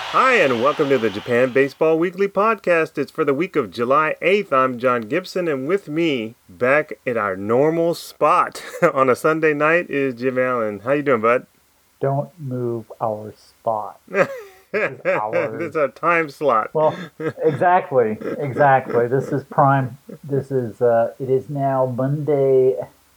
Hi, and welcome to the Japan Baseball Weekly Podcast. It's for the week of July 8th. I'm John Gibson, and with me, back at our normal spot on a Sunday night, is Jim Allen. How you doing, bud? Don't move our spot. This is ours. This is a time slot. Well, exactly. This is prime. It is now Monday,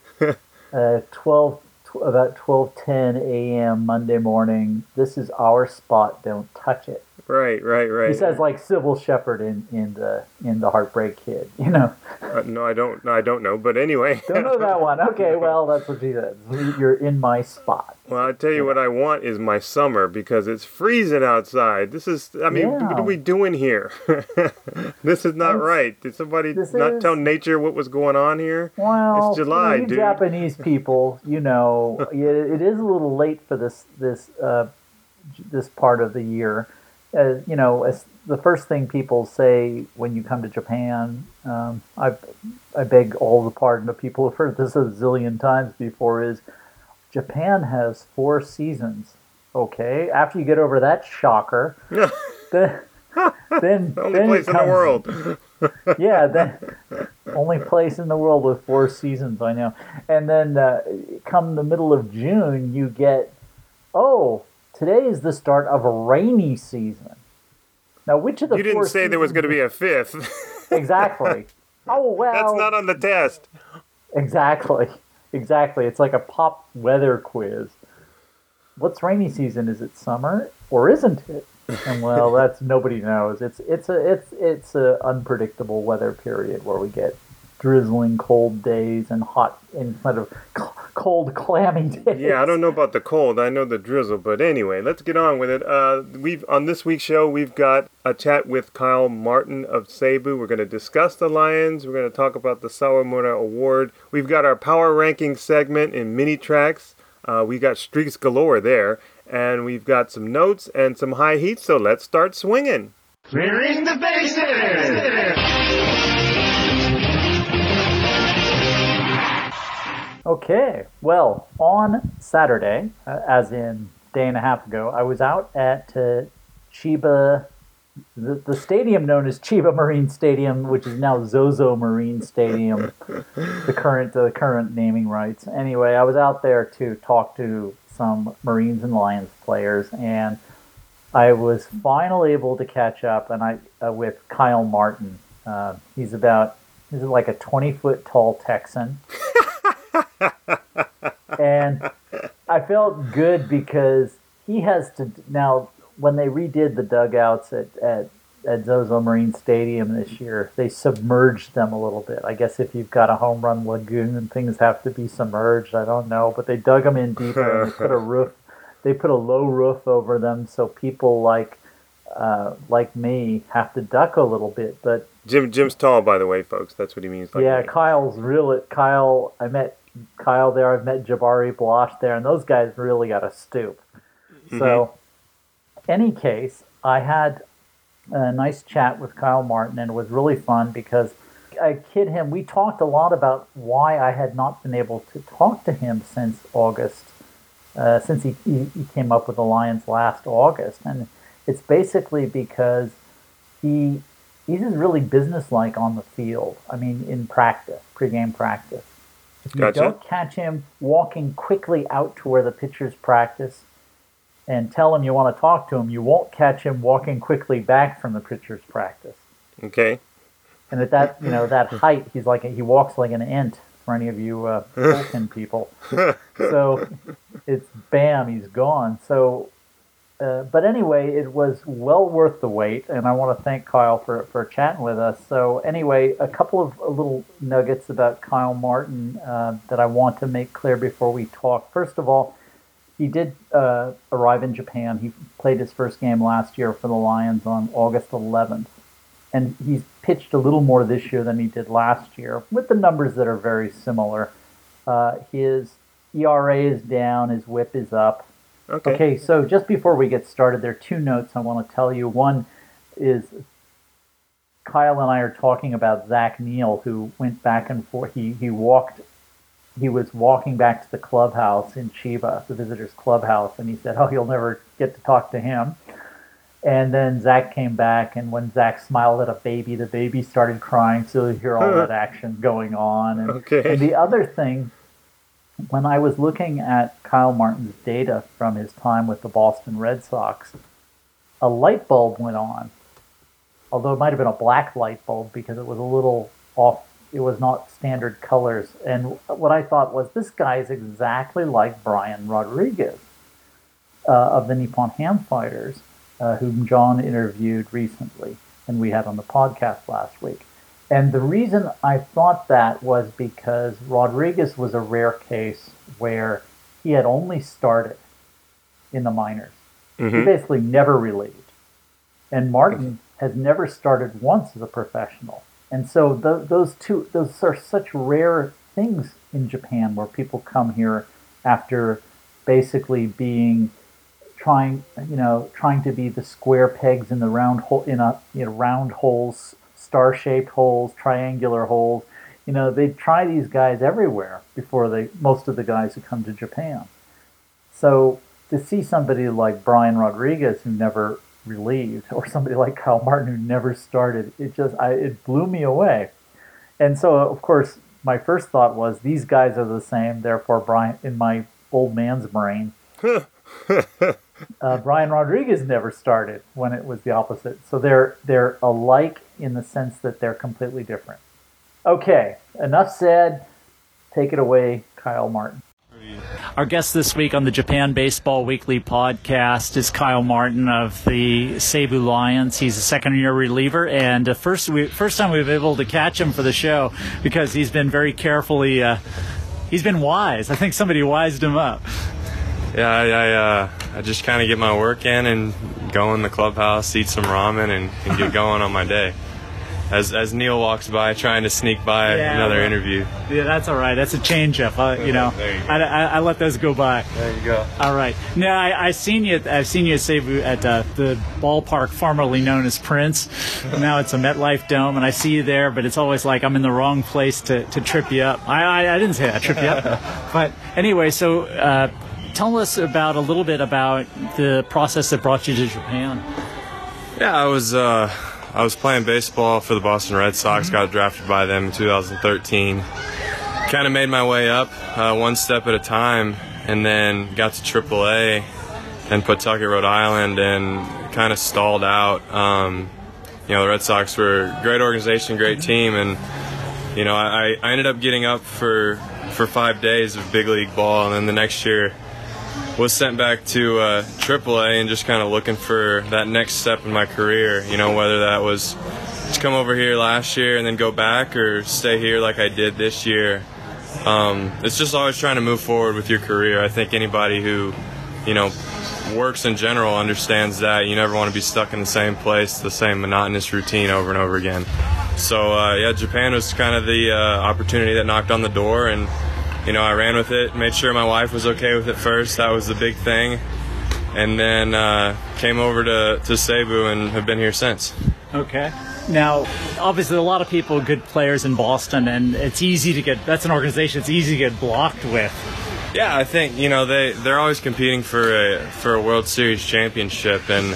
12:10 a.m. Monday morning. This is our spot. Don't touch it. Right. He says like Sybil Shepherd in the Heartbreak Kid. You know. No, I don't know. But anyway. Don't know that one. Okay, well, that's what she says. You're in my spot. Well, I tell you what I want is my summer because it's freezing outside. What are we doing here? This is not right. Did somebody not tell nature what was going on here? Well, it's July, you dude. Japanese people, it is a little late for this part of the year. As the first thing people say when you come to Japan, I beg all the pardon of people who've heard this a zillion times before, is Japan has 4 seasons. Okay, after you get over that shocker, then the only place in the world. Yeah, the only place in the world with 4 seasons, I know. And then come the middle of June, you get, today is the start of a rainy season. Now, which of the You didn't say there was going to be a 5th. Exactly. Oh, well. That's not on the test. Exactly. It's like a pop weather quiz. What's rainy season? Is it summer or isn't it? And well, that's nobody knows. It's a unpredictable weather period where we get drizzling cold days and hot instead of cold clammy days. Yeah, I don't know about the cold. I know the drizzle, but anyway, let's get on with it. On this week's show, we've got a chat with Kyle Martin of Seibu. We're going to discuss the Lions. We're going to talk about the Sawamura Award. We've got our power ranking segment in mini tracks. We got streaks galore there, and we've got some notes and some high heat. So let's start swinging. Clearing the bases. Okay, well, on Saturday, as in a day and a half ago, I was out at Chiba, the stadium known as Chiba Marine Stadium, which is now Zozo Marine Stadium, the current naming rights. Anyway, I was out there to talk to some Marines and Lions players, and I was finally able to catch up with Kyle Martin. He's like a 20-foot tall Texan. And I felt good because he has to now. When they redid the dugouts at Zozo Marine Stadium this year, they submerged them a little bit. I guess if you've got a home run lagoon, things have to be submerged. I don't know, but they dug them in deeper and they put a roof. They put a low roof over them so people like me have to duck a little bit. But Jim's tall, by the way, folks. That's what he means. Yeah, Kyle. I met Kyle there. I've met Jabari Blosh there, and those guys really got to stoop. Mm-hmm. So, any case, I had a nice chat with Kyle Martin, and it was really fun because I kid him. We talked a lot about why I had not been able to talk to him since August, since he came up with the Lions last August, and it's basically because he's just really businesslike on the field. I mean, in practice, pregame practice. If you don't catch him walking quickly out to where the pitchers practice and tell him you want to talk to him, you won't catch him walking quickly back from the pitchers practice. Okay. And at that, that height, he walks like an ant for any of you Tolkien people. So it's bam, he's gone. So, but anyway, it was well worth the wait, and I want to thank Kyle for chatting with us. So anyway, a couple of little nuggets about Kyle Martin that I want to make clear before we talk. First of all, he did arrive in Japan. He played his first game last year for the Lions on August 11th. And he's pitched a little more this year than he did last year, with the numbers that are very similar. His ERA is down, his WHIP is up. Okay, so just before we get started, there are 2 notes I want to tell you. One is Kyle and I are talking about Zach Neal, who went back and forth. He was walking back to the clubhouse in Chiba, the visitors' clubhouse, and he said, "Oh, you'll never get to talk to him." And then Zach came back, and when Zach smiled at a baby, the baby started crying, so you hear all that action going on. And the other thing, when I was looking at Kyle Martin's data from his time with the Boston Red Sox, a light bulb went on, although it might have been a black light bulb because it was a little off. It was not standard colors. And what I thought was, this guy is exactly like Brian Rodriguez of the Nippon Ham Fighters, whom John interviewed recently and we had on the podcast last week. And the reason I thought that was because Rodriguez was a rare case where he had only started in the minors. Mm-hmm. He basically never relieved. And Martin has never started once as a professional. And so those are such rare things in Japan, where people come here after basically trying to be the square pegs in the round hole, round holes, star-shaped holes, triangular holes. They try these guys everywhere before most of the guys who come to Japan. So to see somebody like Brian Rodriguez who never relieved, or somebody like Kyle Martin who never started, it blew me away. And so, of course, my first thought was, these guys are the same, therefore Brian, in my old man's brain, Brian Rodriguez never started, when it was the opposite. So they're alike in the sense that they're completely different. Okay, enough said. Take it away, Kyle Martin. Our guest this week on the Japan Baseball Weekly podcast is Kyle Martin of the Seibu Lions. He's a second-year reliever, and first time we've been able to catch him for the show, because he's been very carefully, he's been wise. I think somebody wised him up. Yeah, I just kind of get my work in and go in the clubhouse, eat some ramen, and get going on my day. As Neil walks by, trying to sneak by another interview. Yeah, that's all right. That's a change-up. I let those go by. There you go. All right. Now, I've seen you at Seibu at the ballpark formerly known as Prince. Now it's a MetLife Dome, and I see you there, but it's always like I'm in the wrong place to trip you up. I didn't say that, trip you up. But anyway, so tell us a little bit about the process that brought you to Japan. Yeah, I was playing baseball for the Boston Red Sox, got drafted by them in 2013. Kind of made my way up one step at a time, and then got to AAA in Pawtucket, Rhode Island, and kind of stalled out. The Red Sox were a great organization, great team, and I ended up getting up for 5 days of big league ball, and then the next year was sent back to AAA and just kind of looking for that next step in my career, whether that was to come over here last year and then go back, or stay here like I did this year. It's just always trying to move forward with your career. I think anybody who, works in general understands that. You never want to be stuck in the same place, the same monotonous routine over and over again. So, Japan was kind of the opportunity that knocked on the door, and I ran with it, made sure my wife was okay with it first. That was the big thing. And then came over to Seibu and have been here since. Okay. Now, obviously, a lot of people, good players in Boston, and it's easy to that's an organization it's easy to get blocked with. Yeah, I think, they're always competing for a World Series championship. And,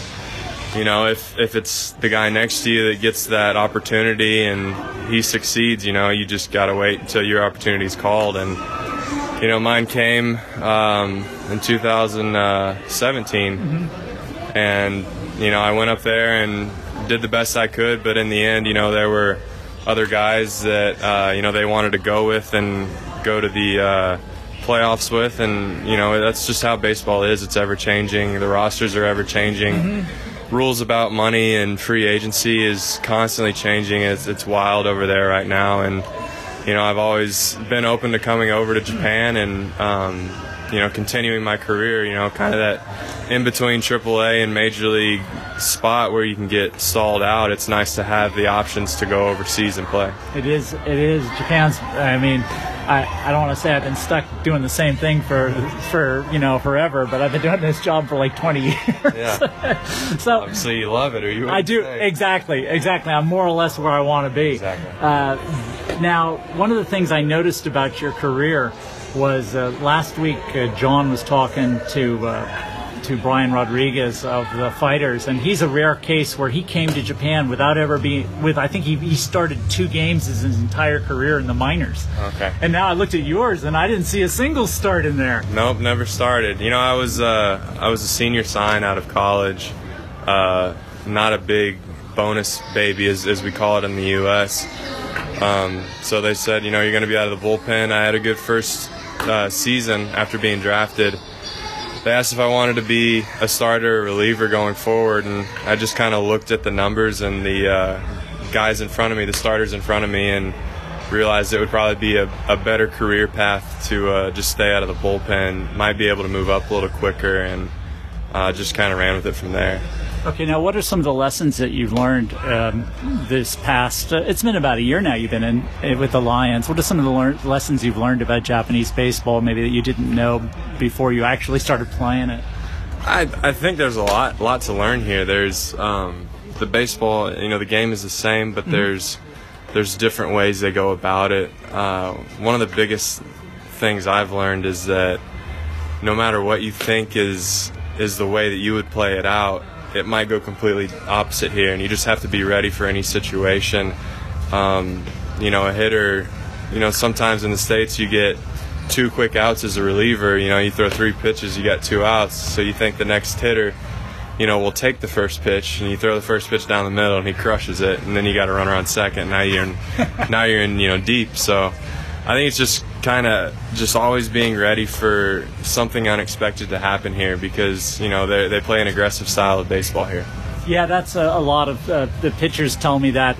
if it's the guy next to you that gets that opportunity and he succeeds, you just got to wait until your opportunity's called. And, mine came in 2017. Mm-hmm. And, I went up there and did the best I could. But in the end, there were other guys that, they wanted to go with and go to the playoffs with. And, that's just how baseball is. It's ever-changing. The rosters are ever-changing. Mm-hmm. Rules about money and free agency is constantly changing. It's wild over there right now, and I've always been open to coming over to Japan and continuing my career. Kind of that in between AAA and Major League spot where you can get stalled out. It's nice to have the options to go overseas and play. It is. Japan's. I don't want to say I've been stuck doing the same thing for forever, but I've been doing this job for like 20 years. Yeah. So obviously you love it, or you? I do. Say. Exactly. I'm more or less where I want to be. Exactly. Now, one of the things I noticed about your career was last week John was talking to to Brian Rodriguez of the Fighters, and he's a rare case where he came to Japan without ever being with. I think he started 2 games his entire career in the minors. Okay. And now I looked at yours, and I didn't see a single start in there. Nope, never started. You know, I was a senior sign out of college. Not a big bonus baby, as we call it in the U.S. So they said, you know, you're going to be out of the bullpen. I had a good first season after being drafted. They asked if I wanted to be a starter or reliever going forward, and I just kind of looked at the numbers and the guys in front of me, the starters in front of me, and realized it would probably be a better career path to just stay out of the bullpen, might be able to move up a little quicker, and just kind of ran with it from there. Okay, now what are some of the lessons that you've learned this past, it's been about a year now you've been in with the Lions. What are some of the lessons you've learned about Japanese baseball, maybe that you didn't know before you actually started playing it? I think there's a lot to learn here. There's the baseball, you know, the game is the same, but there's different ways they go about it. One of the biggest things I've learned is that no matter what you think is the way that you would play it out, it might go completely opposite here, and you just have to be ready for any situation. You know, a hitter, you know, sometimes in the States you get 2 quick outs as a reliever. You know, you throw 3 pitches, you got 2 outs, so you think the next hitter, you know, will take the first pitch, and you throw the first pitch down the middle, and he crushes it, and then you got to run around second. Now you're in you know, deep. So I think it's just kind of just always being ready for something unexpected to happen here, because, you know, they play an aggressive style of baseball here. Yeah, that's a lot of the pitchers tell me that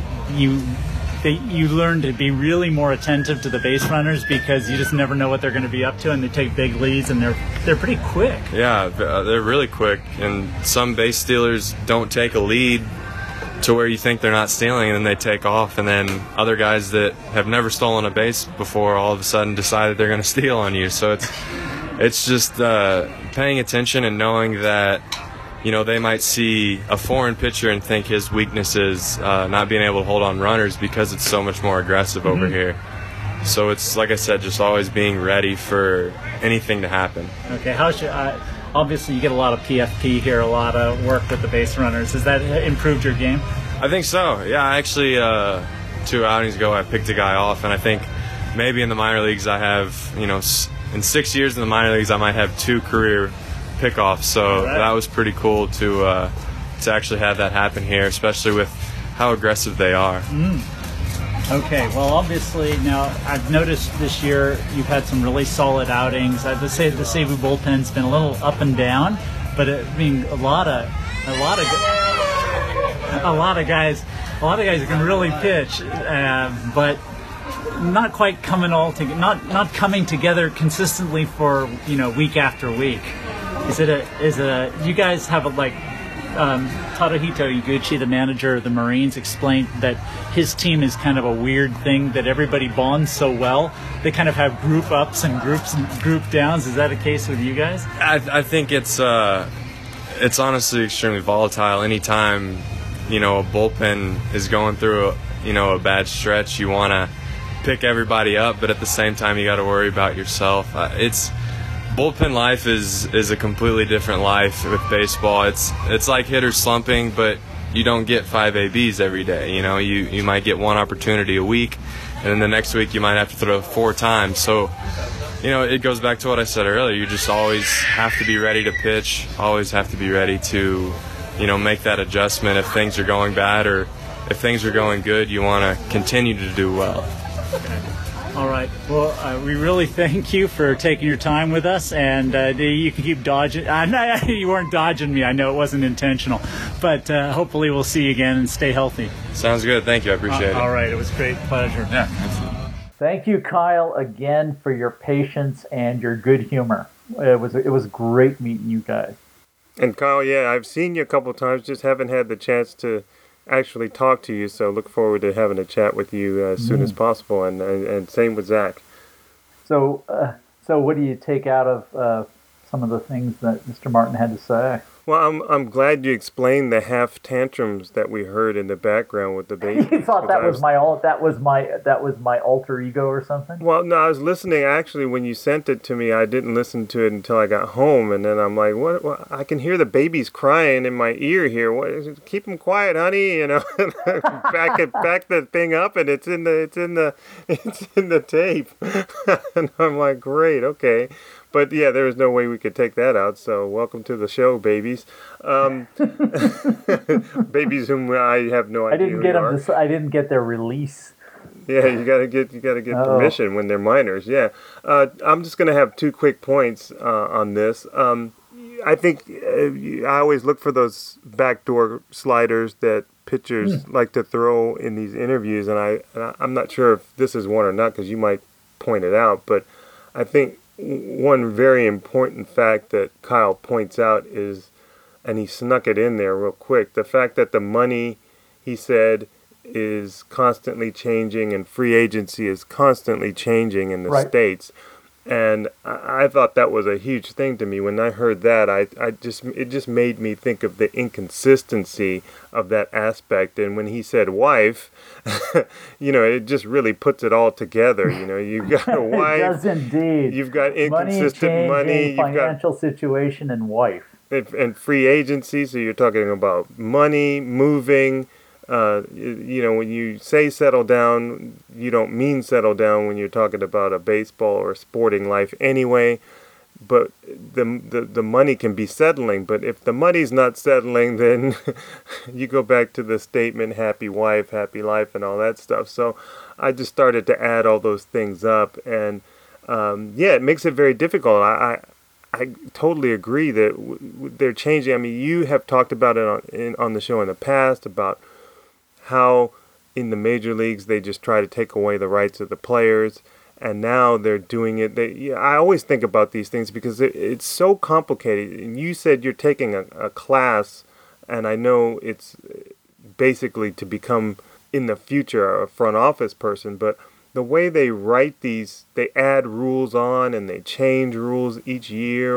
you learn to be really more attentive to the base runners, because you just never know what they're going to be up to, and they take big leads, and they're pretty quick. Yeah, they're really quick, and some base stealers don't take a lead to where you think they're not stealing, and then they take off, and then other guys that have never stolen a base before all of a sudden decide that they're going to steal on you. So it's just paying attention and knowing that, you know, they might see a foreign pitcher and think his weakness is not being able to hold on runners, because it's so much more aggressive over here. So it's, like I said, just always being ready for anything to happen. Okay, obviously you get a lot of PFP here, a lot of work with the base runners. Has that improved your game? I think so. Yeah, actually 2 outings ago I picked a guy off, and I think maybe in the minor leagues I have, you know, in 6 years in the minor leagues I might have 2 career pickoffs. So that was pretty cool to actually have that happen here, especially with how aggressive they are. Okay, well, obviously, now I've noticed this year you've had some really solid outings. I'd say the Seibu bullpen's been a little up and down, but I mean, a lot of guys who can really pitch, but not quite coming not coming together consistently for, you know, week after week. You guys have Tadahito Iguchi, the manager of the Marines, explained that his team is kind of a weird thing, that everybody bonds so well. They kind of have group ups and group downs. Is that a case with you guys? I think it's honestly extremely volatile. Anytime, you know, a bullpen is going through a bad stretch, you want to pick everybody up, but at the same time you got to worry about yourself. Bullpen life is a completely different life with baseball. It's like hitters slumping, but you don't get 5 ABs every day. You know, you might get 1 opportunity a week, and then the next week you might have to throw 4 times. So, you know, it goes back to what I said earlier. You just always have to be ready to pitch, always have to be ready to, you know, make that adjustment if things are going bad, or if things are going good, you want to continue to do well. All right. Well, we really thank you for taking your time with us, and you can keep dodging. You weren't dodging me. I know it wasn't intentional, but hopefully we'll see you again and stay healthy. Sounds good. Thank you. I appreciate it. All right. It was a great pleasure. Yeah, absolutely. Thank you, Kyle, again for your patience and your good humor. It was great meeting you guys. And Kyle, yeah, I've seen you a couple of times, just haven't had the chance to actually talk to you, so look forward to having a chat with you as soon as possible, and same with Zach. So what do you take out of some of the things that Mr. Martin had to say? Well, I'm glad you explained the half tantrums that we heard in the background with the baby. You thought that was my alter ego or something? Well, no, I was listening. Actually, when you sent it to me, I didn't listen to it until I got home, and then I'm like, "What? I can hear the babies crying in my ear here. What? Keep them quiet, honey." You know, back the thing up, and it's in the tape, and I'm like, "Great, okay." But yeah, there was no way we could take that out. So welcome to the show, babies. Babies whom I have no idea. I didn't get their release. Yeah, you gotta get permission when they're minors. Yeah, I'm just gonna have two quick points on this. I think I always look for those backdoor sliders that pitchers like to throw in these interviews, and I'm not sure if this is one or not because you might point it out, but I think one very important fact that Kyle points out is, and he snuck it in there real quick, the fact that the money, he said, is constantly changing and free agency is constantly changing in the States. And I thought that was a huge thing to me. When I heard that, it just made me think of the inconsistency of that aspect. And when he said wife, it just really puts it all together. You've got a wife. It does indeed. You've got inconsistent money. You've financial situation and wife. And free agency. So you're talking about money, moving. When you say settle down, you don't mean settle down when you're talking about a baseball or sporting life anyway. But the money can be settling. But if the money's not settling, then you go back to the statement, happy wife, happy life, and all that stuff. So I just started to add all those things up. And it makes it very difficult. I totally agree that they're changing. I mean, you have talked about it on the show in the past about how in the major leagues they just try to take away the rights of the players, and now they're doing it. I always think about these things because it's so complicated. And you said you're taking a class, and I know it's basically to become in the future a front office person, but the way they write these, they add rules on and they change rules each year,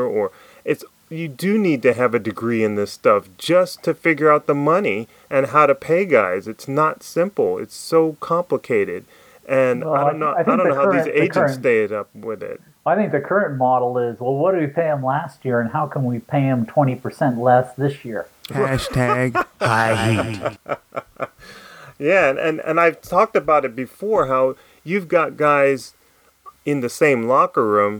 you do need to have a degree in this stuff just to figure out the money and how to pay guys. It's not simple. It's so complicated. And I don't know how these agents stayed up with it. I think the current model is, well, what did we pay him last year and how can we pay him 20% less this year? Hashtag high heat. Yeah, and I've talked about it before, how you've got guys in the same locker room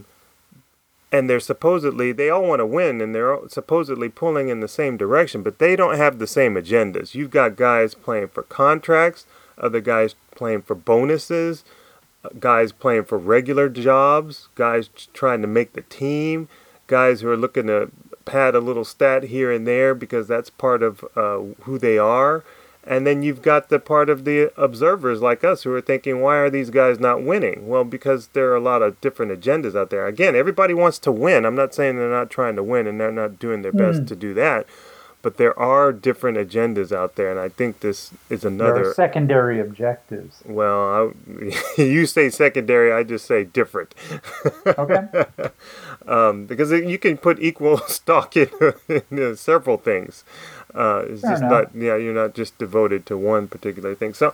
and they all want to win, and they're supposedly pulling in the same direction, but they don't have the same agendas. You've got guys playing for contracts, other guys playing for bonuses, guys playing for regular jobs, guys trying to make the team, guys who are looking to pad a little stat here and there because that's part of who they are. And then you've got the part of the observers like us who are thinking, why are these guys not winning? Well, because there are a lot of different agendas out there. Again, everybody wants to win. I'm not saying they're not trying to win and they're not doing their best to do that. But there are different agendas out there, and I think this is another... There are secondary objectives. Well, you say secondary, I just say different. Okay. Because you can put equal stock in several things. It's just not, you're not just devoted to one particular thing. So,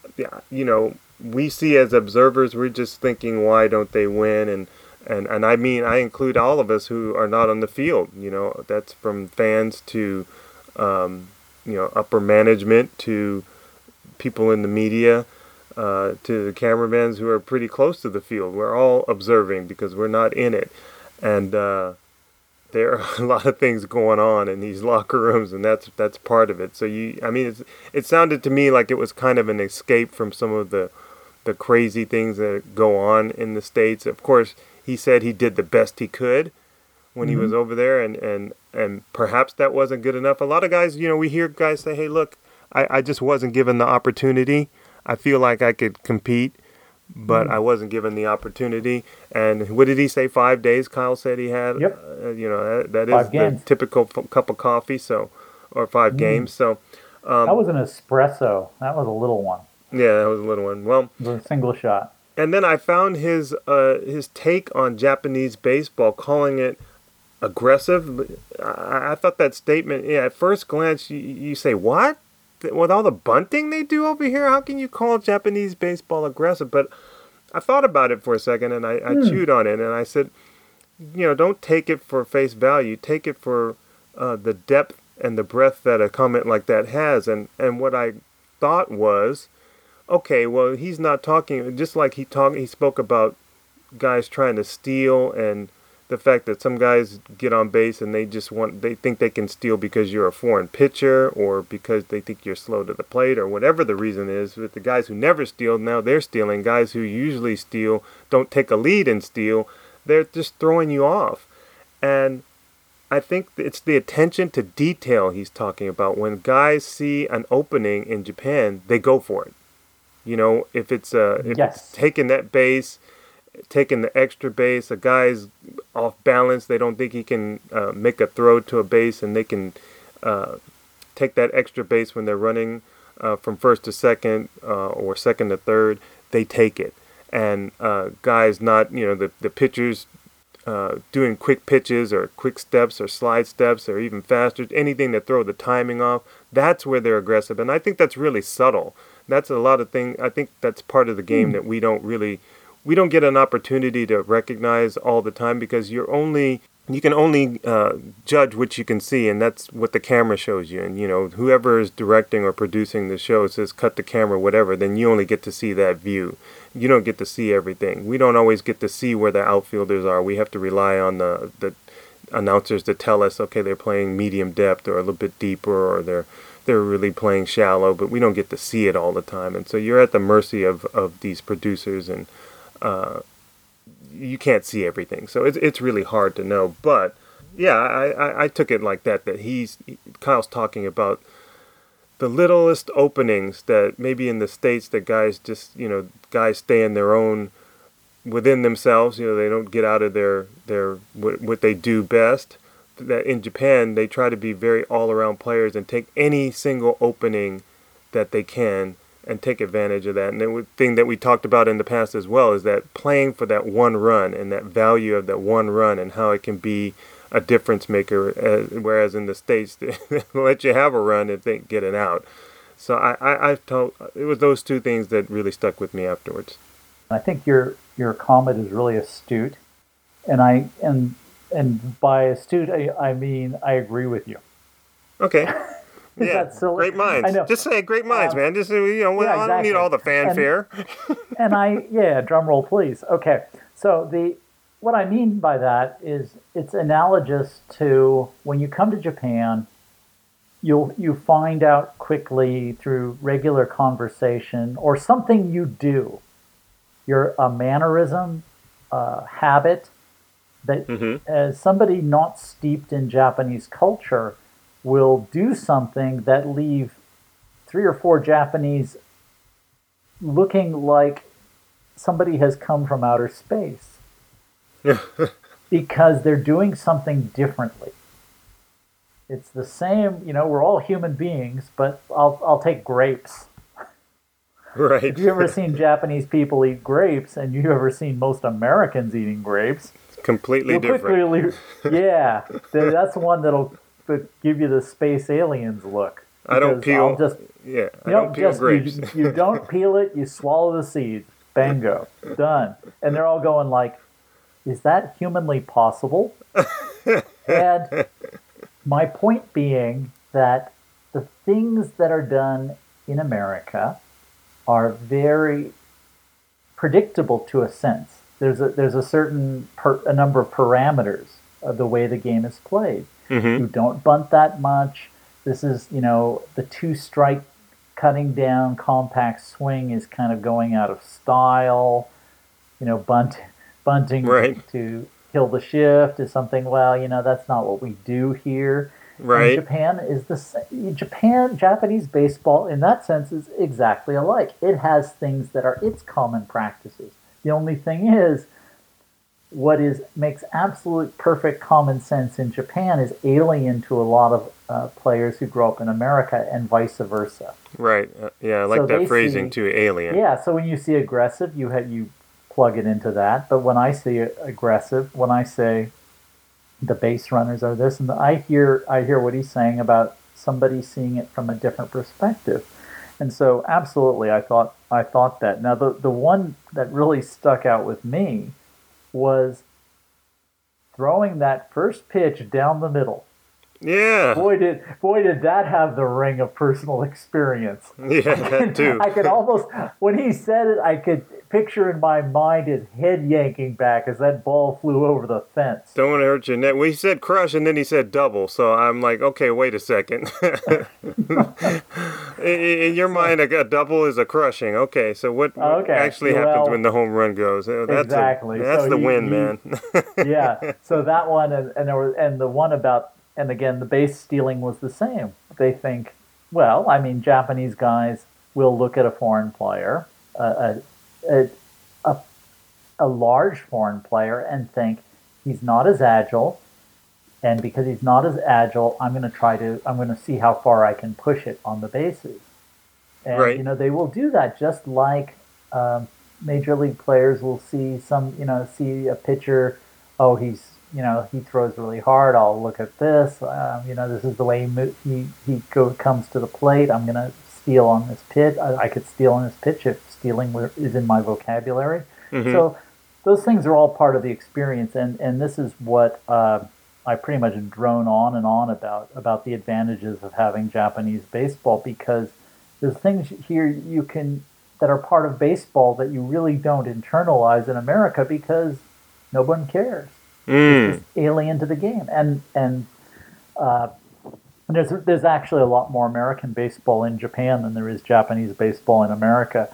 we see as observers, we're just thinking, why don't they win? And I mean, I include all of us who are not on the field. That's from fans to, upper management to people in the media, to the cameramans who are pretty close to the field. We're all observing because we're not in it. And there are a lot of things going on in these locker rooms, and that's part of it. So it sounded to me like it was kind of an escape from some of the crazy things that go on in the States. Of course, he said he did the best he could when he was over there, and perhaps that wasn't good enough. A lot of guys, we hear guys say, hey, look, I just wasn't given the opportunity. I feel like I could compete, but I wasn't given the opportunity. And what did he say, 5 days, Kyle said he had? Yep. That is the typical cup of coffee, or 5 games. So that was an espresso. That was a little one. Yeah, that was a little one. Well, it was a single shot. And then I found his take on Japanese baseball, calling it aggressive. I thought that statement, yeah, at first glance, you say, what? With all the bunting they do over here, how can you call Japanese baseball aggressive? But I thought about it for a second, and I chewed on it, and I said, don't take it for face value. Take it for the depth and the breadth that a comment like that has. And what I thought was, okay, well, he's not talking, just like he spoke about guys trying to steal, and the fact that some guys get on base and they think they can steal because you're a foreign pitcher, or because they think you're slow to the plate, or whatever the reason is. With the guys who never steal, now they're stealing. Guys who usually steal, don't take a lead and steal, they're just throwing you off. And I think it's the attention to detail he's talking about. When guys see an opening in Japan, they go for it. If it's taking that base, taking the extra base, a guy's off balance, they don't think he can make a throw to a base, and they can take that extra base when they're running from first to second or second to third, they take it. And guys not, the pitchers doing quick pitches or quick steps or slide steps or even faster, anything to throw the timing off, that's where they're aggressive. And I think that's really subtle. That's a lot of things. I think that's part of the game that we don't get an opportunity to recognize all the time, because you can only judge what you can see, and that's what the camera shows you. And whoever is directing or producing the show says cut the camera, whatever, then you only get to see that view. You don't get to see everything. We don't always get to see where the outfielders are. We have to rely on the announcers to tell us, okay, they're playing medium depth or a little bit deeper, or they're really playing shallow, but we don't get to see it all the time. And so you're at the mercy of these producers, and you can't see everything, so it's really hard to know. But yeah, I took it like that Kyle's talking about the littlest openings that maybe in the States that guys just guys stay in their own, within themselves, they don't get out of their what they do best. That in Japan they try to be very all around players and take any single opening that they can and take advantage of that. And the thing that we talked about in the past as well is that playing for that one run and that value of that one run and how it can be a difference maker, whereas in the States, they let you have a run and they get it out. So it was those two things that really stuck with me afterwards. I think your comment is really astute, and by astute I mean I agree with you. Okay. Yeah, great minds. Just say great minds, man. Just I don't need all the fanfare. And drum roll, please. Okay, so what I mean by that is it's analogous to when you come to Japan, you find out quickly through regular conversation or something you do, a mannerism, habit that as somebody not steeped in Japanese culture will do something that leave 3 or 4 Japanese looking like somebody has come from outer space because they're doing something differently. It's the same, we're all human beings, but I'll take grapes. Right. If you've ever seen Japanese people eat grapes and you've ever seen most Americans eating grapes, it's completely different. That's one that'll give you the space aliens look. I don't peel. I don't peel grapes. You don't peel it. You swallow the seeds. Bingo. Done. And they're all going like, is that humanly possible? And my point being that the things that are done in America are very predictable to a sense. There's a certain a number of parameters of the way the game is played. You don't bunt that much. This is, the 2-strike cutting down compact swing is kind of going out of style. Bunting to kill the shift is something, that's not what we do here. Right. And Japanese baseball in that sense is exactly alike. It has things that are its common practices. The only thing is, what makes absolute perfect common sense in Japan is alien to a lot of players who grow up in America and vice versa. Right. I like that phrasing too, alien. Yeah, so when you see aggressive, you plug it into that. But when I see aggressive, when I say the base runners are this, and I hear what he's saying about somebody seeing it from a different perspective. And so, absolutely, I thought that. Now, the one that really stuck out with me was throwing that first pitch down the middle. Yeah. Boy did that have the ring of personal experience. Yeah, that too. I could almost, when he said it, I could picture in my mind his head yanking back as that ball flew over the fence. Don't want to hurt your neck. Well, he said crush and then he said double. So I'm like, okay, wait a second. in your mind, a double is a crushing. Okay, so what actually happens when the home run goes? Exactly. That's the win, man. Yeah. So that one, and the one about, and again, the base stealing was the same. They think, well, I mean, Japanese guys will look at a foreign player, a large foreign player, and think he's not as agile, and because he's not as agile, I'm going to see how far I can push it on the bases. And, right. They will do that just like major league players will see see a pitcher, oh, he throws really hard. I'll look at this. This is the way he comes to the plate. I'm going to steal on this pitch. I could steal on this pitch if stealing is in my vocabulary. Mm-hmm. So those things are all part of the experience, and this is what I pretty much drone on and on about the advantages of having Japanese baseball, because there's things here that are part of baseball that you really don't internalize in America because no one cares. It's just alien to the game, and there's actually a lot more American baseball in Japan than there is Japanese baseball in America.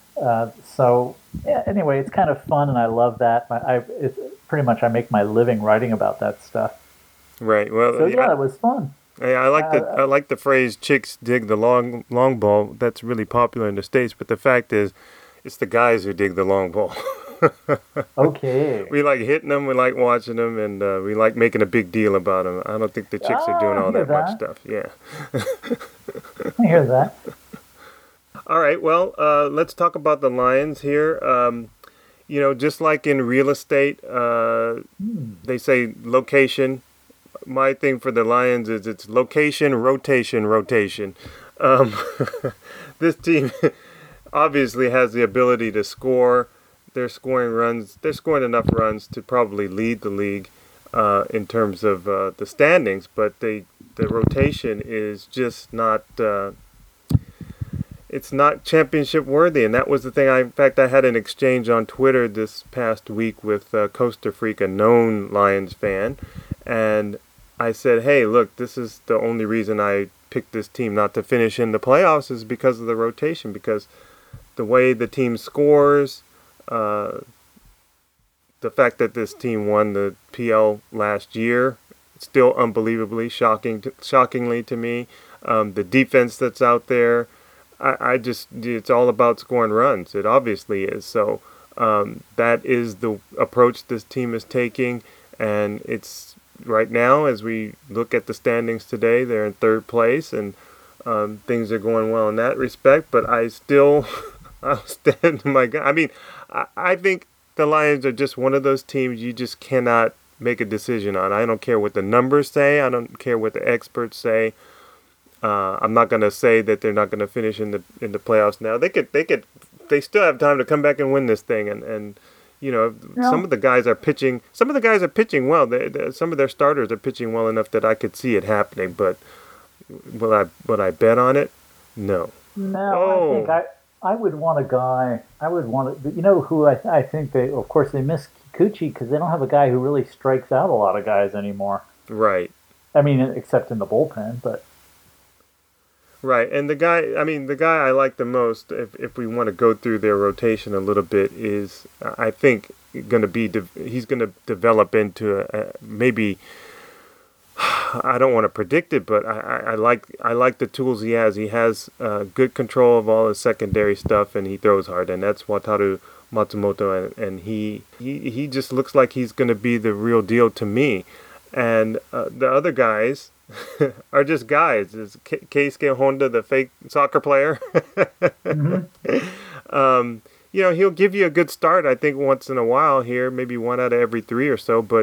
Anyway, it's kind of fun, and I love that. It's pretty much I make my living writing about that stuff. Right. Well. So yeah, it was fun. I like the phrase "chicks dig the long ball." That's really popular in the States, but the fact is, it's the guys who dig the long ball. Okay. We like hitting them, we like watching them, and we like making a big deal about them. I don't think the chicks are doing all that much stuff. Yeah. I hear that. All right, well, let's talk about the Lions here. Just like in real estate, they say location. My thing for the Lions is it's location, rotation, rotation. This team obviously has the ability to score. They're scoring runs. They're scoring enough runs to probably lead the league in terms of the standings, but the rotation is just not. It's not championship worthy, and that was the thing. In fact, I had an exchange on Twitter this past week with Costa Freak, a known Lions fan, and I said, "Hey, look, this is the only reason I picked this team not to finish in the playoffs is because of the rotation, because the way the team scores." The fact that this team won the PL last year, still unbelievably shockingly to me. The defense that's out there, it's all about scoring runs. It obviously is. So that is the approach this team is taking, and it's right now as we look at the standings today, they're in third place, and things are going well in that respect. But I'll stand to my gun. I mean, I think the Lions are just one of those teams you just cannot make a decision on. I don't care what the numbers say. I don't care what the experts say. I'm not going to say that they're not going to finish in the playoffs now. They still have time to come back and win this thing. And some of the guys are pitching. Some of the guys are pitching well. Some of their starters are pitching well enough that I could see it happening. But will I bet on it? No. No, I think I would want a guy. I would want to. You know who I think they. Of course, they miss Kikuchi because they don't have a guy who really strikes out a lot of guys anymore. Right. I mean, except in the bullpen, but. Right, and the guy I like the most, if we want to go through their rotation a little bit, is I think he's going to develop into maybe. I don't want to predict it, but I like the tools he has. He has good control of all his secondary stuff, and he throws hard, and that's Wataru Matsumoto, and he just looks like he's going to be the real deal to me. And the other guys are just guys. It's Keisuke Honda, the fake soccer player. Mm-hmm. He'll give you a good start, I think, once in a while here, maybe one out of every three or so, but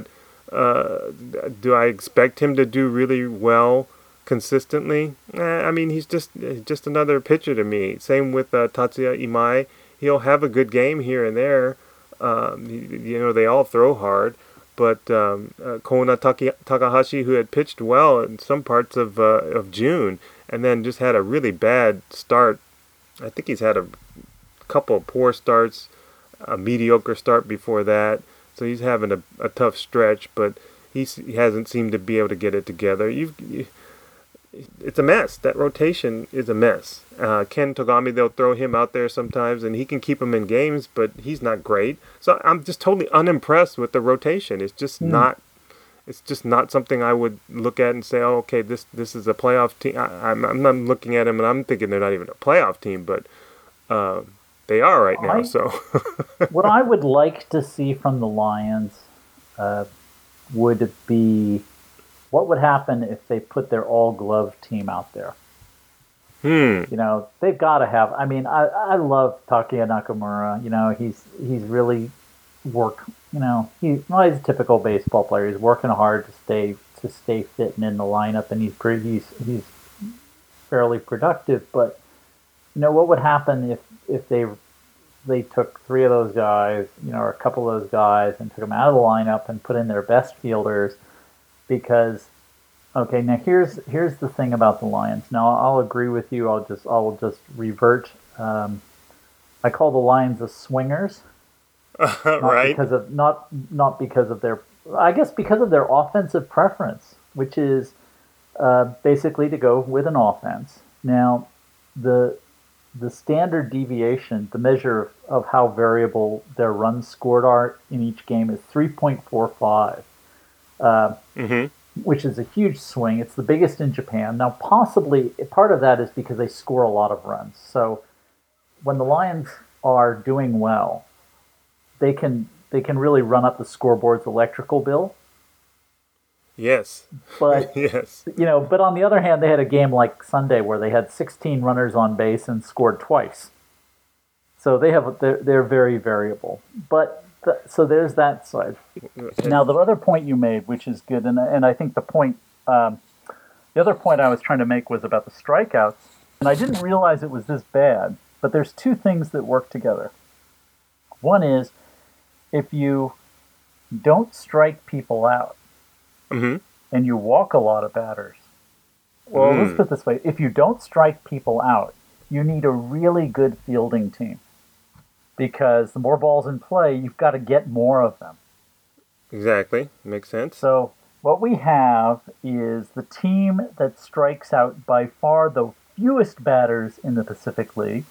Do I expect him to do really well consistently? I mean, he's just another pitcher to me. Same with Tatsuya Imai. He'll have a good game here and there. They all throw hard. But Kona Takahashi, who had pitched well in some parts of June, and then just had a really bad start. I think he's had a couple of poor starts, a mediocre start before that. So he's having a tough stretch, but he hasn't seemed to be able to get it together. It's a mess. That rotation is a mess. Ken Togami, they'll throw him out there sometimes, and he can keep him in games, but he's not great. So I'm just totally unimpressed with the rotation. It's just not. It's just not something I would look at and say, "Oh, okay, this is a playoff team." I'm not looking at them and I'm thinking they're not even a playoff team, but they are right now. So what I would like to see from the Lions would be. What would happen if they put their all-glove team out there? They've got to have. I mean, I love Takuya Nakamura. He's really worked. He's a typical baseball player. He's working hard to stay fit and in the lineup, and he's fairly productive. But what would happen if they took three of those guys, or a couple of those guys, and took them out of the lineup and put in their best fielders? Because, okay, now here's the thing about the Lions. Now I'll agree with you. I'll just revert. I call the Lions the swingers, right? Not because of their, I guess because of their offensive preference, which is basically to go with an offense. Now, the standard deviation, the measure of how variable their runs scored are in each game, is 3.45. Which is a huge swing. It's the biggest in Japan. Now, possibly part of that is because they score a lot of runs. So when the Lions are doing well, they can really run up the scoreboard's electrical bill. Yes. But yes. But on the other hand, they had a game like Sunday where they had 16 runners on base and scored twice. So they're very variable. But so there's that side. Now, the other point you made, which is good, and I think the other point I was trying to make was about the strikeouts, and I didn't realize it was this bad, but there's two things that work together. One is, if you don't strike people out, and you walk a lot of batters, well, let's put it this way, if you don't strike people out, you need a really good fielding team. Because the more balls in play, you've got to get more of them. Exactly. Makes sense. So what we have is the team that strikes out by far the fewest batters in the Pacific League,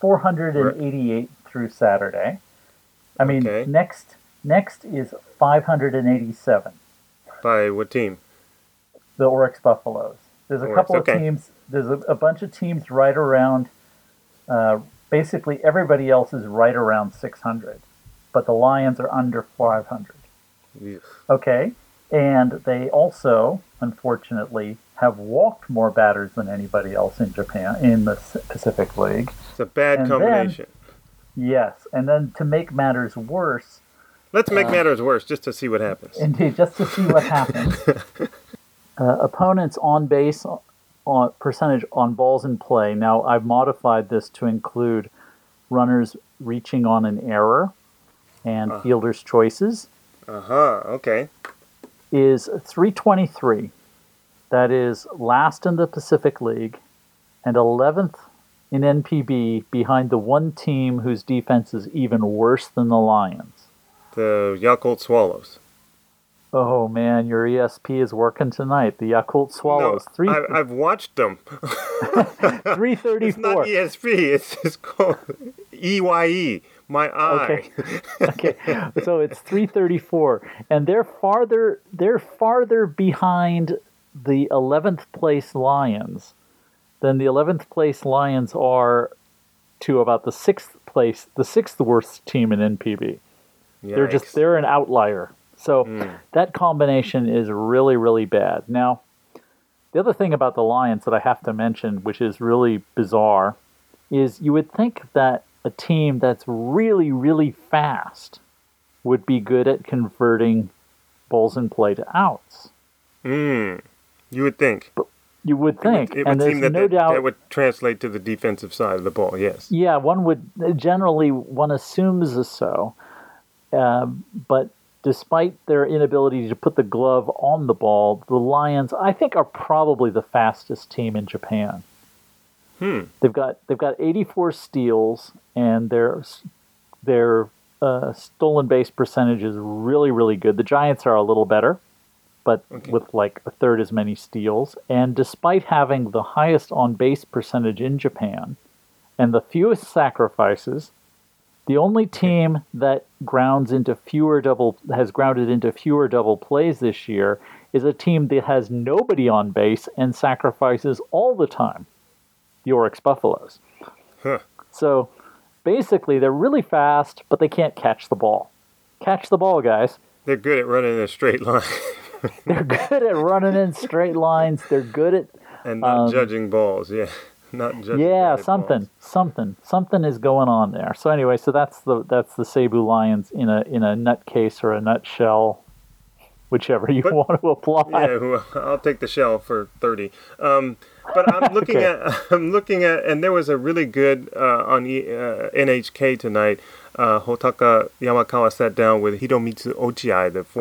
488 through Saturday. I mean, next is 587. By what team? The Oryx Buffaloes. There's a couple of teams. There's a bunch of teams right around... basically, everybody else is right around 600, but the Lions are under 500. Yes. Okay, and they also, unfortunately, have walked more batters than anybody else in Japan, in the Pacific League. It's a bad combination. Yes, and then to make matters worse... Let's make matters worse, just to see what happens. Indeed, just to see what happens. Opponents on base... percentage on balls in play. Now, I've modified this to include runners reaching on an error and fielders' choices. Okay. Is 323. That is last in the Pacific League and 11th in NPB behind the one team whose defense is even worse than the Lions. The Yakult Swallows. Oh, man, your ESP is working tonight. The Yakult Swallows. No, I've watched them. 334. It's not ESP. It's just called EYE. My eye. Okay. So it's 334. And they're farther behind the 11th place Lions than the 11th place Lions are to about the 6th worst team in NPB. Yikes. They're an outlier. So that combination is really, really bad. Now, the other thing about the Lions that I have to mention, which is really bizarre, is you would think that a team that's really, really fast would be good at converting balls in play to outs. You would think. You would think. It would seem that no doubt that would translate to the defensive side of the ball, yes. Yeah, one assumes so. But despite their inability to put the glove on the ball, the Lions, I think, are probably the fastest team in Japan. They've got 84 steals, and their stolen base percentage is really, really good. The Giants are a little better, but with like a third as many steals. And despite having the highest on-base percentage in Japan and the fewest sacrifices, the only team that has grounded into fewer double plays this year is a team that has nobody on base and sacrifices all the time. The Oryx Buffaloes. So basically, they're really fast, but they can't catch the ball. Catch the ball, guys. They're good at running in a straight line. They're good at running in straight lines. They're good at and not judging balls. Yeah, not judging. Yeah, something is going on there. So anyway, so that's the Seibu Lions in a nutcase or a nutshell, whichever you want to apply. Yeah, well, I'll take the shell for 30. But I'm looking at, and there was a really good on NHK tonight. Hotaka Yamakawa sat down with Hiromitsu Ochiai, the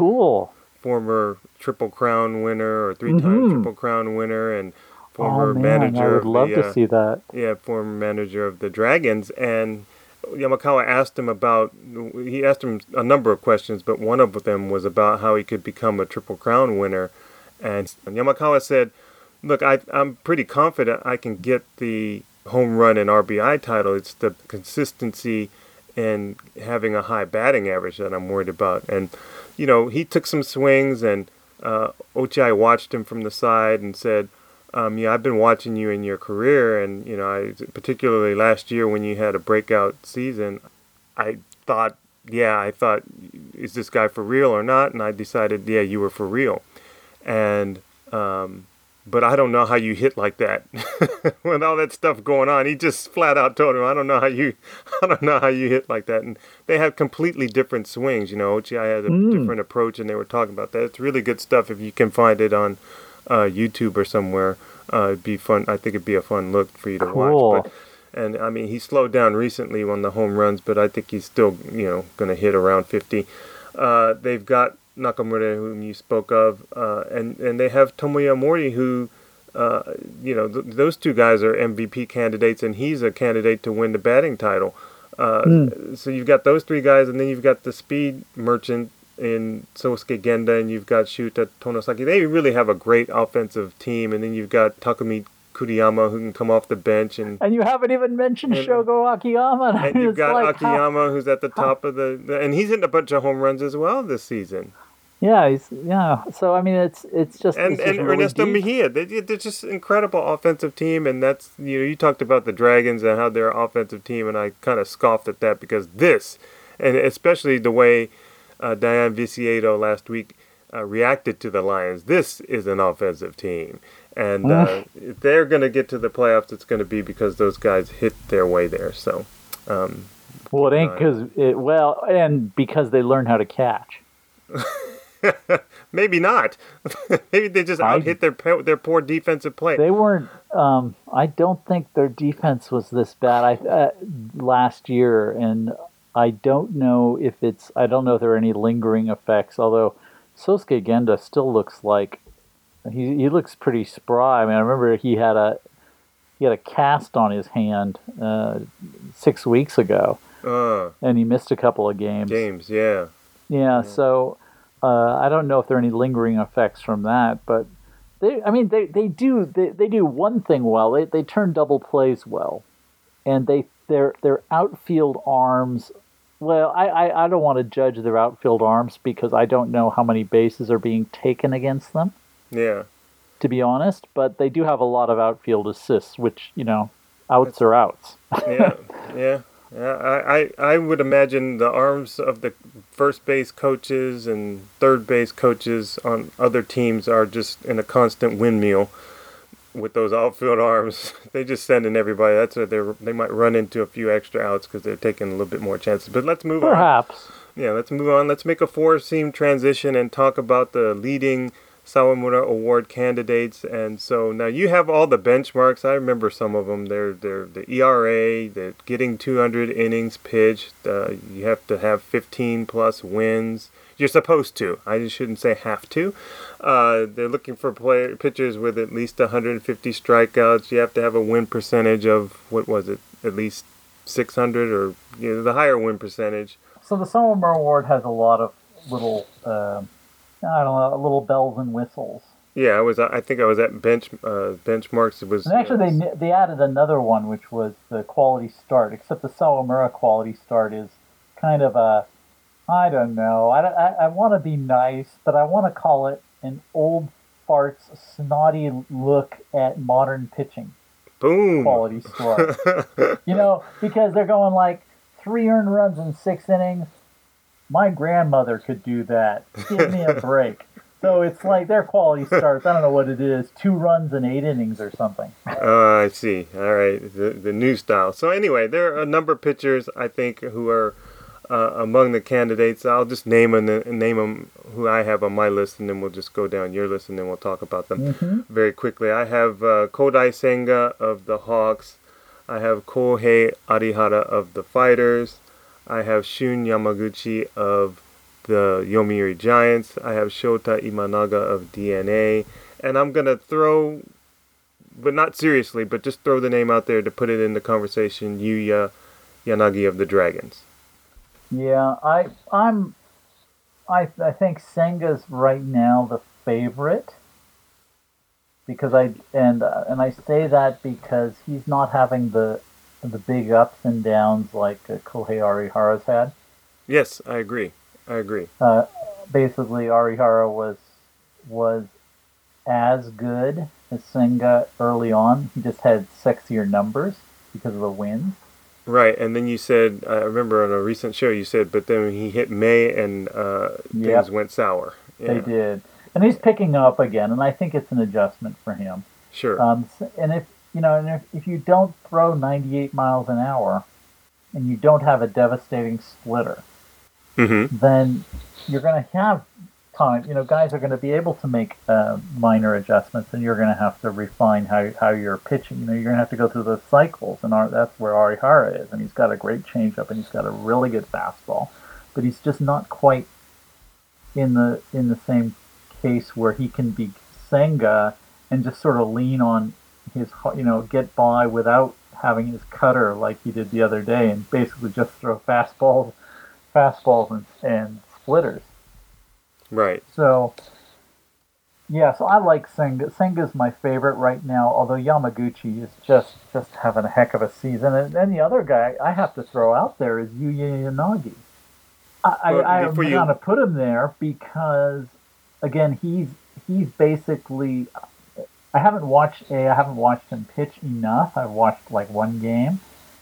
former Triple Crown winner or three-time Triple Crown winner and former manager. I would love to see that. Yeah, former manager of the Dragons. And Yamakawa asked him a number of questions, but one of them was about how he could become a Triple Crown winner. And Yamakawa said, look, I'm pretty confident I can get the home run and RBI title. It's the consistency and having a high batting average that I'm worried about. And, he took some swings, and Ochiai watched him from the side and said, I've been watching you in your career, and, particularly last year when you had a breakout season, I thought, is this guy for real or not? And I decided, yeah, you were for real. And, but I don't know how you hit like that with all that stuff going on. He just flat out told him, I don't know how you hit like that. And they have completely different swings. Ochiai had a different approach, and they were talking about that. It's really good stuff. If you can find it on YouTube or somewhere, it'd be fun. I think it'd be a fun look for you to watch. And I mean, he slowed down recently on the home runs, but I think he's still, going to hit around 50. They've got Nakamura, whom you spoke of, and they have Tomoya Mori, who, those two guys are MVP candidates, and he's a candidate to win the batting title. So you've got those three guys, and then you've got the speed merchant in Sosuke Genda, and you've got Shuta Tonosaki. They really have a great offensive team, and then you've got Takumi Kuriyama, who can come off the bench. And you haven't even mentioned Shogo Akiyama. And you've got Akiyama, who's at the top of and he's hitting a bunch of home runs as well this season. Yeah, So I mean, it's just and Ernesto Mejia. They're just incredible offensive team, and that's you talked about the Dragons and how they're an offensive team, and I kind of scoffed at that because and especially the way Diane Viciedo last week reacted to the Lions. This is an offensive team, and if they're going to get to the playoffs, it's going to be because those guys hit their way there. So, it ain't and because they learn how to catch. Maybe not. Maybe they just hit their poor defensive play. They weren't. I don't think their defense was this bad. Last year, and I don't know if there are any lingering effects. Although Sosuke Genda still looks like he looks pretty spry. I mean, I remember he had a cast on his hand 6 weeks ago, and he missed a couple of games. Yeah, so I don't know if there are any lingering effects from that, but they do one thing well. They turn double plays well, and their outfield arms. Well, I don't want to judge their outfield arms because I don't know how many bases are being taken against them. Yeah, to be honest, but they do have a lot of outfield assists, which outs are outs. Yeah. I would imagine the arms of the first base coaches and third base coaches on other teams are just in a constant windmill with those outfield arms. They just send in everybody. That's where they might run into a few extra outs because they're taking a little bit more chances. But let's move on. Perhaps. Yeah, let's move on. Let's make a four-seam transition and talk about the leading Sawamura Award candidates. And so now you have all the benchmarks. I remember some of them. They're the ERA, they're getting 200 innings pitched. You have to have 15 plus wins. You're supposed to. I just shouldn't say have to. They're looking for pitchers with at least 150 strikeouts. You have to have a win percentage of, what was it, at least 600 or the higher win percentage. So the Sawamura Award has a lot of little, I don't know, little bells and whistles. Yeah, I think I was at benchmarks. It was. And actually, they added another one, which was the quality start. Except the Sawamura quality start is kind of a, I don't know. I want to be nice, but I want to call it an old fart's snotty look at modern pitching. Boom. Quality start. Because they're going like 3 earned runs in 6 innings. My grandmother could do that. Give me a break. So it's like their quality starts. I don't know what it is. 2 runs in 8 innings or something. I see. All right. The new style. So anyway, there are a number of pitchers, I think, who are among the candidates. I'll just name them who I have on my list, and then we'll just go down your list, and then we'll talk about them very quickly. I have Kodai Senga of the Hawks. I have Kohei Arihara of the Fighters. I have Shun Yamaguchi of the Yomiuri Giants. I have Shota Imanaga of DNA. And I'm going to throw, but not seriously, but just throw the name out there to put it in the conversation, Yuya Yanagi of the Dragons. Yeah, I think Senga's right now the favorite. Because I say that because he's not having the big ups and downs like Kohei Arihara's had. Yes, I agree. Basically, Arihara was as good as Senga early on. He just had sexier numbers because of the wins. Right, and then you said, I remember on a recent show you said, but then he hit May and things went sour. Yeah. They did. And he's picking up again, and I think it's an adjustment for him. Sure. And if you don't throw 98 miles an hour, and you don't have a devastating splitter, then you're going to have time. Guys are going to be able to make minor adjustments, and you're going to have to refine how you're pitching. You're going to have to go through those cycles, and that's where Arihara is. And he's got a great changeup, and he's got a really good fastball, but he's just not quite in the same case where he can be Senga and just sort of lean on his, get by without having his cutter like he did the other day and basically just throw fastballs and splitters. Right. So, yeah, so I like Senga. Senga's my favorite right now, although Yamaguchi is just having a heck of a season. And then the other guy I have to throw out there is Yuya Yanagi. I'm going to put him there because, again, he's basically. I haven't watched him pitch enough. I've watched like one game,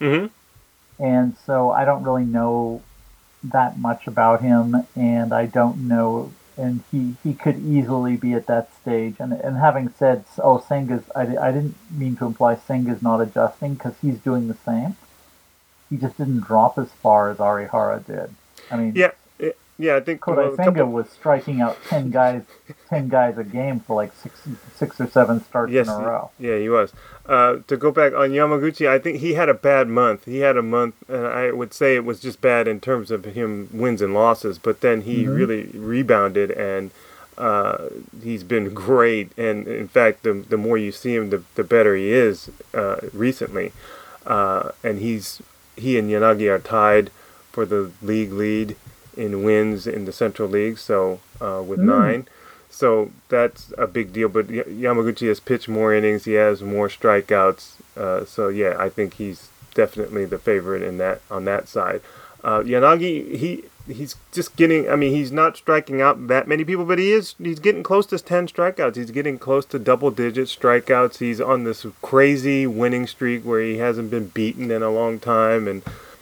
and so I don't really know that much about him, and I don't know. And he could easily be at that stage. And having said, Senga's, I didn't mean to imply Senga's not adjusting because he's doing the same. He just didn't drop as far as Arihara did. I mean, yeah, I think Kodai Senga was striking out 10 guys a game for like six or seven starts in a row. Yeah, he was. To go back on Yamaguchi, I think he had a bad month. He had a month, and I would say it was just bad in terms of him wins and losses, but then he really rebounded, and he's been great. And in fact, the more you see him, the better he is recently. And he and Yanagi are tied for the league lead in wins in the Central League, so with 9. So that's a big deal. But Yamaguchi has pitched more innings. He has more strikeouts. So yeah, I think he's definitely the favorite on that side. Yanagi, he's just getting. I mean, he's not striking out that many people, but he's getting close to 10 strikeouts. He's getting close to double-digit strikeouts. He's on this crazy winning streak where he hasn't been beaten in a long time,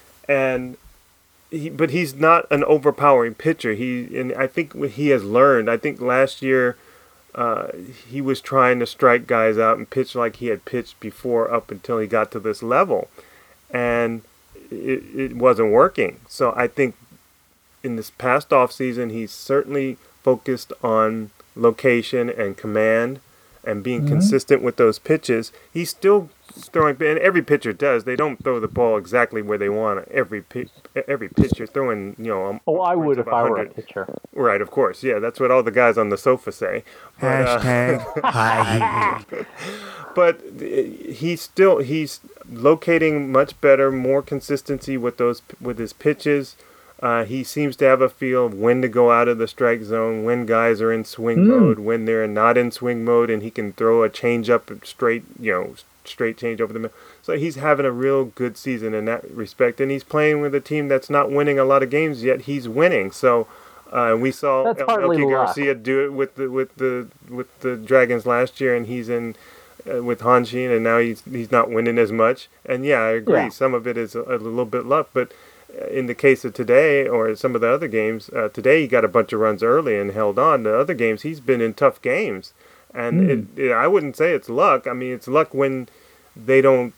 but he's not an overpowering pitcher. I think what he has learned. I think last year he was trying to strike guys out and pitch like he had pitched before up until he got to this level, and it wasn't working. So I think in this past offseason, he's certainly focused on location and command and being consistent with those pitches. He's still throwing, and every pitcher does. They don't throw the ball exactly where they want it. Every pitch you're throwing, I would if I were a 100. pitcher. Right, of course. Yeah, that's what all the guys on the sofa say. But, Hashtag high heat. but he's locating much better, more consistency with his pitches. He seems to have a feel of when to go out of the strike zone, when guys are in swing mode, when they're not in swing mode, and he can throw a changeup straight change over the middle. So he's having a real good season in that respect, and he's playing with a team that's not winning a lot of games yet. He's winning. So we saw Elke Garcia do it with the Dragons last year, and he's in with Hanshin, and now he's not winning as much. And yeah, I agree. Yeah. Some of it is a little bit luck, but in the case of today or some of the other games, today he got a bunch of runs early and held on. The other games, he's been in tough games. And I wouldn't say it's luck. I mean, it's luck when they don't,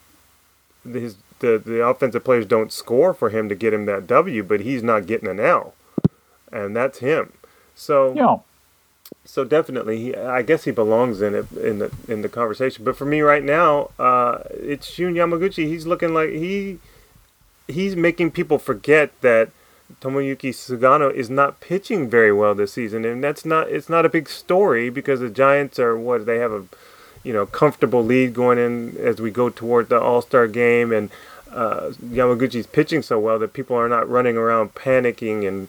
the offensive players don't score for him to get him that W, but he's not getting an L. And that's him. So so definitely, I guess he belongs in the conversation. But for me right now, it's Shun Yamaguchi. He's looking like he's making people forget that Tomoyuki Sugano is not pitching very well this season, and it's not a big story because the Giants they have a comfortable lead going in as we go toward the All-Star game, and Yamaguchi's pitching so well that people are not running around panicking and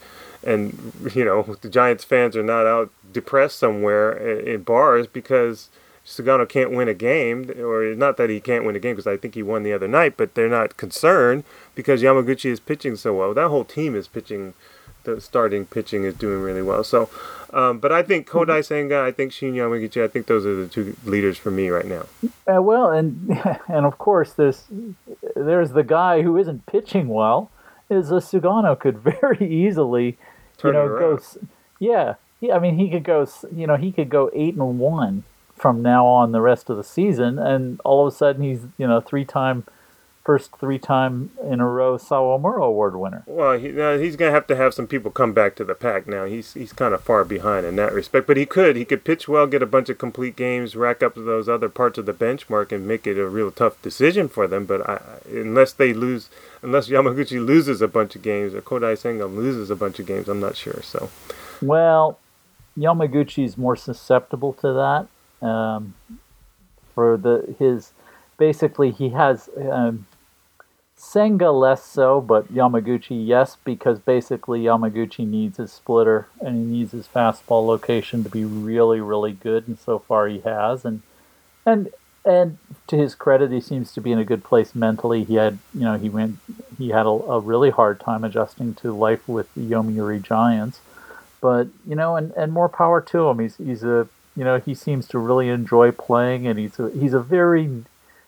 the Giants fans are not out depressed somewhere in bars because Sugano can't win a game, or not that he can't win a game because I think he won the other night, but they're not concerned because Yamaguchi is pitching so well. That whole team is pitching, the starting pitching is doing really well. So, but I think Kodai Senga, I think Shun Yamaguchi, I think those are the two leaders for me right now. And of course there's the guy who isn't pitching well, is Sugano could very easily, go. Yeah, I mean he could go 8-1. From now on the rest of the season, and all of a sudden he's first three time in a row Sawamura Award winner. Well, he's going to have some people come back to the pack now. He's kind of far behind in that respect, but he could pitch well, get a bunch of complete games, rack up those other parts of the benchmark, and make it a real tough decision for them. But unless Yamaguchi loses a bunch of games or Kodai Senga loses a bunch of games, I'm not sure. So, well, Yamaguchi's more susceptible to that. Basically he has Senga less so, but Yamaguchi yes, because basically Yamaguchi needs his splitter and he needs his fastball location to be really, really good, and so far he has, and to his credit, he seems to be in a good place mentally. He had a really hard time adjusting to life with the Yomiuri Giants, but and more power to him. He's a he seems to really enjoy playing, and he's a very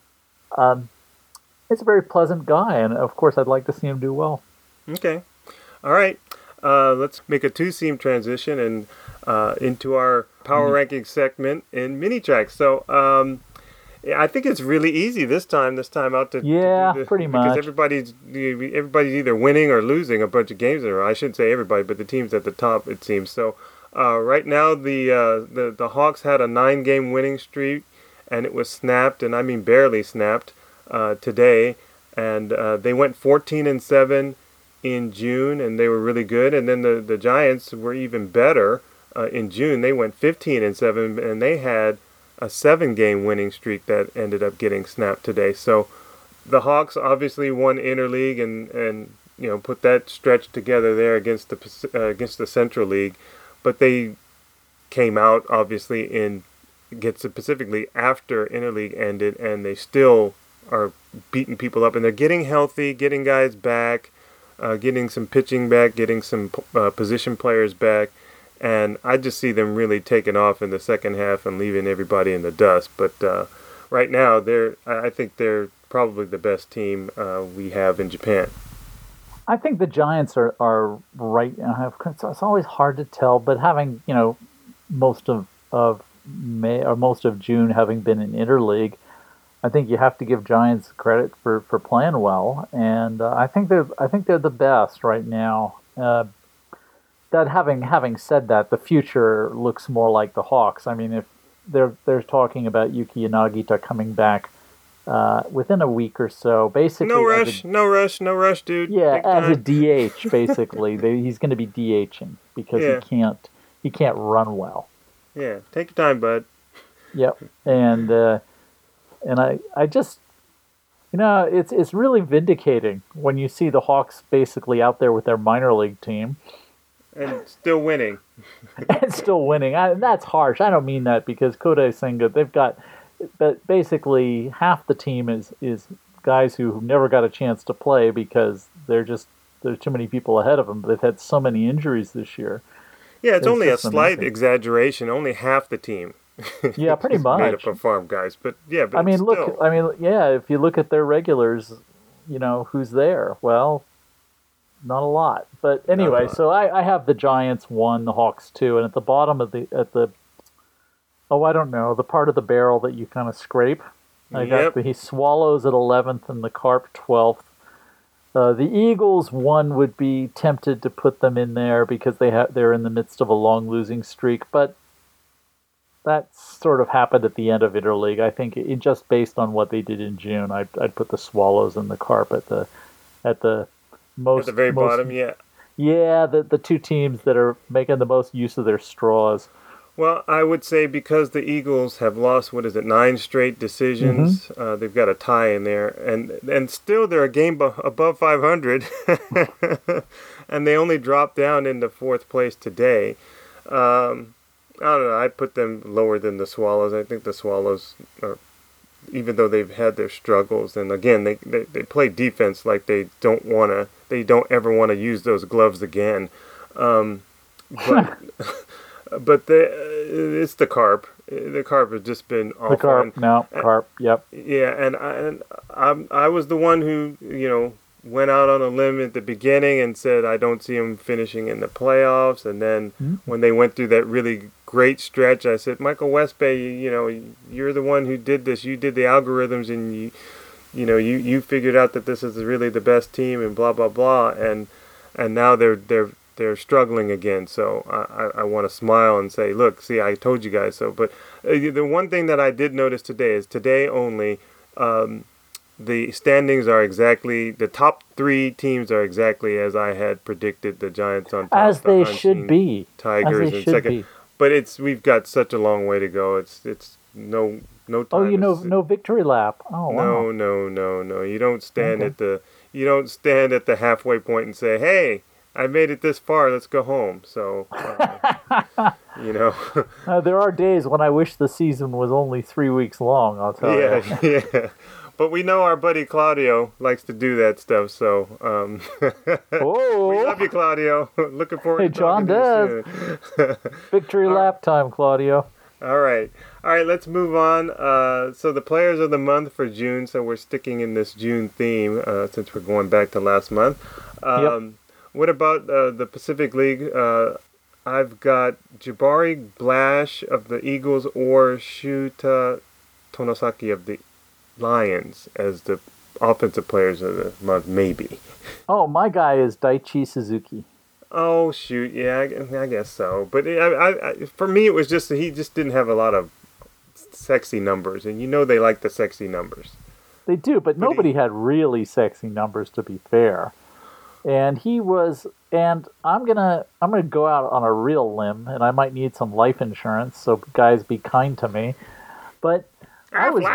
pleasant guy, and of course I'd like to see him do well. Okay. All right. Let's make a two-seam transition and into our power ranking segment in mini tracks. So I think it's really easy this time out to pretty much, because everybody's either winning or losing a bunch of games in a row. I shouldn't say everybody, but the teams at the top, it seems. So right now the Hawks had a 9-game winning streak, and it was snapped, and I mean barely snapped today, and they went 14-7 in June, and they were really good. And then the Giants were even better in June. They went 15-7, and they had a 7-game winning streak that ended up getting snapped today. So the Hawks obviously won Interleague and put that stretch together there against the Central League, but they came out obviously against the Pacific League after Interleague ended, and they still are beating people up, and they're getting healthy, getting guys back, getting some pitching back, getting some position players back. And I just see them really taking off in the second half and leaving everybody in the dust. But right now, I think they're probably the best team we have in Japan. I think the Giants are right. It's always hard to tell, but having most of May or most of June having been in Interleague, I think you have to give Giants credit for playing well, and I think they're the best right now. that having said that, the future looks more like the Hawks. I mean, if they're talking about Yuki Nagita coming back within a week or so, basically. No rush, dude. Yeah, Take as a time. DH, basically, he's going to be DHing because he can't run well. Yeah, take your time, bud. Yep, and I just, it's really vindicating when you see the Hawks basically out there with their minor league team And still winning. and still winning. That's harsh. I don't mean that because Kodai Senga, but basically half the team is guys who never got a chance to play because there's too many people ahead of them. They've had so many injuries this year. Yeah, it's only a just slight amazing. exaggeration. Only half the team. Yeah, pretty is made up much. of farm guys. But yeah, but I mean, still. if you look at their regulars, who's there? Well, not a lot. But anyway, lot. so I have the Giants 1, the Hawks 2, and at the bottom of the I don't know, the part of the barrel that you kind of scrape. I got the Swallows at 11th and the Carp 12th. The Eagles, one would be tempted to put them in there because they're in the midst of a long losing streak, but that sort of happened at the end of Interleague. I think just based on what they did in June, I'd put the Swallows and the Carp at the most At the very bottom, yeah. Yeah, the two teams that are making the most use of their straws. Well, I would say because the Eagles have lost, 9 straight decisions, they've got a tie in there, and still they're a game above 500, and they only dropped down into 4th place today. I don't know, I'd put them lower than the Swallows. I think the Swallows are, even though they've had their struggles, and again, they play defense like they don't ever want to use those gloves again. But... But it's the Carp. The Carp has just been awful. The Carp, Carp, yep. Yeah, and I was the one who went out on a limb at the beginning and said I don't see them finishing in the playoffs. And then when they went through that really great stretch, I said, Michael Westbay, you're the one who did this. You did the algorithms, and you figured out that this is really the best team, and blah blah blah. And now they're struggling again, so I want to smile and say, look, see, I told you guys so. But the one thing that I did notice today is today only, the standings are exactly, the top 3 teams are exactly as I had predicted. The Giants on top, as they should be, Tigers in second. But we've got such a long way to go. It's no time. Oh, no victory lap. Oh, wow. No. You don't stand at the halfway point and say, hey, I made it this far. Let's go home. So, there are days when I wish the season was only 3 weeks long. I'll tell you. Yeah. But we know our buddy Claudio likes to do that stuff. So, we love you, Claudio. Looking forward to John talking to you soon. Victory lap time, Claudio. All right. Let's move on. So the players of the month for June. So we're sticking in this June theme since we're going back to last month. What about the Pacific League? I've got Jabari Blash of the Eagles or Shuta Tonosaki of the Lions as the offensive players of the month, maybe. Oh, my guy is Daichi Suzuki. Oh, shoot. Yeah, I guess so. But for me, it was just he just didn't have a lot of sexy numbers. And they like the sexy numbers. They do, but nobody had really sexy numbers, to be fair. And I'm gonna go out on a real limb, and I might need some life insurance, so guys be kind to me. But I was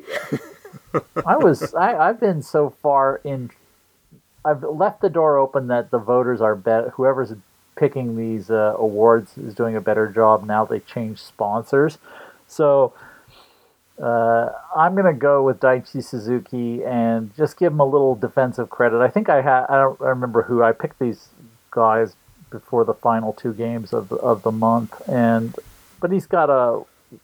I've been so far in, I've left the door open that the voters are whoever's picking these awards is doing a better job now they changed sponsors. So I'm going to go with Daichi Suzuki and just give him a little defensive credit. I think I don't remember who. I picked these guys before the final 2 games of the month, but he's got a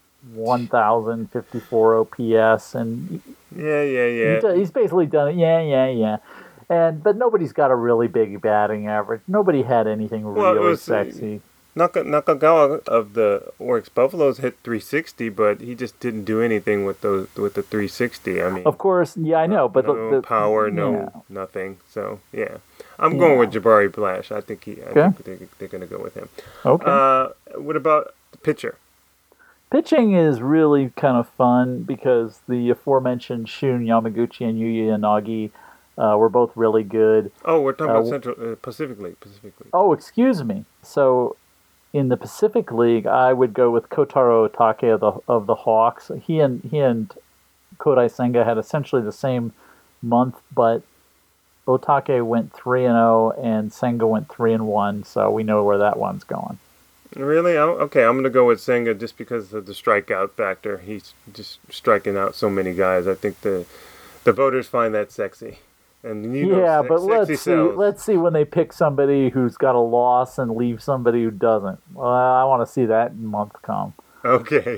1,054 OPS, and he's basically done it. Yeah. But nobody's got a really big batting average. Nobody had anything really sexy. Nakagawa of the Oryx Buffaloes hit 360, but he just didn't do anything with the 360. I mean, of course, yeah, I know, but no power, nothing. So yeah, I'm going with Jabari Blash. I think Okay. they're going to go with him. Okay. What about the pitcher? Pitching is really kind of fun because the aforementioned Shun Yamaguchi and Yuya Yanagi were both really good. Oh, we're talking about Central Pacific League. Oh, excuse me. So in the Pacific League, I would go with Kotaro Otake of the Hawks. He and Kodai Senga had essentially the same month, but Otake went 3-0 and Senga went 3-1. So we know where that one's going. Really? Okay, I'm going to go with Senga just because of the strikeout factor. He's just striking out so many guys. I think the voters find that sexy. And Yeah, but sells. let's see when they pick somebody who's got a loss and leave somebody who doesn't. Well, I want to see that in month come. Okay.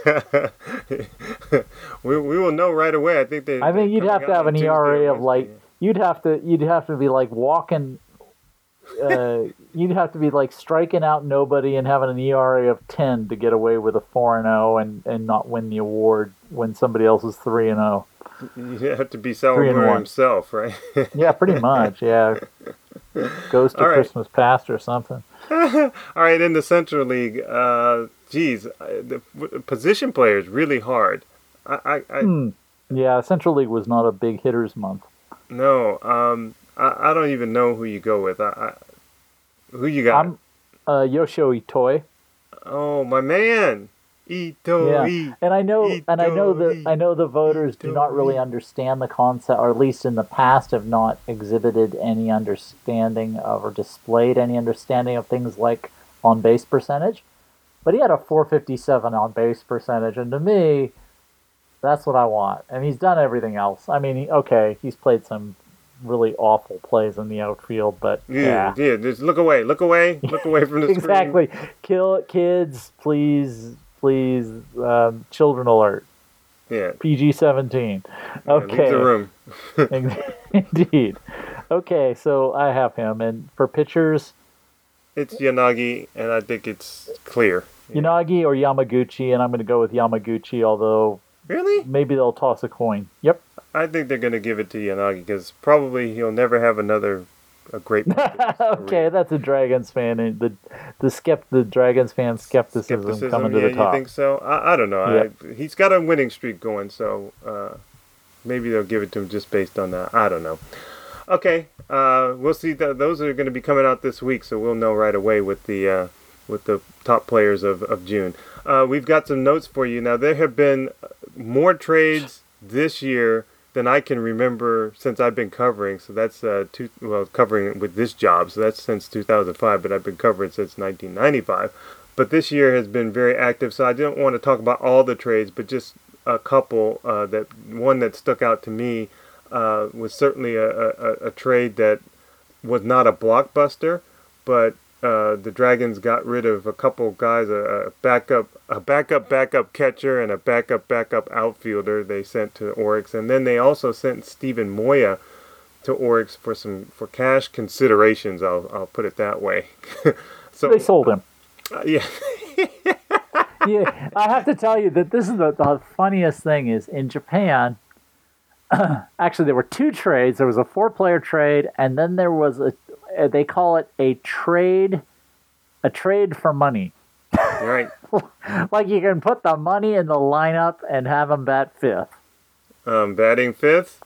we will know right away. I think you'd have to have an ERA of like you'd have to be like walking. You'd have to be like striking out nobody and having an ERA of 10 to get away with a 4-0 and not win the award when somebody else is 3-0. You have to be Salomon himself, right? Yeah, pretty much. Yeah, Ghost of Christmas Past or something. All right, in the Central League, the position players really hard. Yeah, Central League was not a big hitters month. No, I don't even know who you go with. Who you got? I'm Yoshio Itoi. Oh, my man, Itoi. Yeah, and I know the voters do not really understand the concept, or at least in the past have not exhibited any understanding of or displayed any understanding of things like on base percentage. But he had a 457 on base percentage, and to me, that's what I want. And he's done everything else. I mean, he's played some really awful plays in the outfield, but yeah. Just look away from the exactly. Screen. Kill kids, please, children alert. Yeah. PG-17. Okay. Leave the room. Indeed. Okay, so I have him, and for pitchers, it's Yanagi, and I think it's clear. Yanagi or Yamaguchi, and I'm going to go with Yamaguchi, although really maybe they'll toss a coin. Yep. I think they're going to give it to Yanagi because probably he'll never have a great month. Okay, that's a Dragons fan, and the Dragons fan skepticism coming to the top. You think so? I don't know. Yeah. He's got a winning streak going, so maybe they'll give it to him just based on that. I don't know. Okay, we'll see. Those are going to be coming out this week, so we'll know right away with the top players of June. We've got some notes for you. Now, there have been more trades this year than I can remember since I've been covering. So that's covering with this job. So that's since 2005, but I've been covering since 1995. But this year has been very active. So I didn't want to talk about all the trades, but just a couple. That one that stuck out to me was certainly a trade that was not a blockbuster, but the Dragons got rid of a couple guys, a backup catcher and a backup outfielder they sent to Oryx, and then they also sent Steven Moya to Oryx for cash considerations. I'll put it that way. So they sold him. Yeah. Yeah, I have to tell you that this is the funniest thing is in Japan. Actually, there were two trades. There was a 4-player trade, and then there was they call it a trade for money. Right. Like you can put the money in the lineup and have them bat fifth. Batting fifth.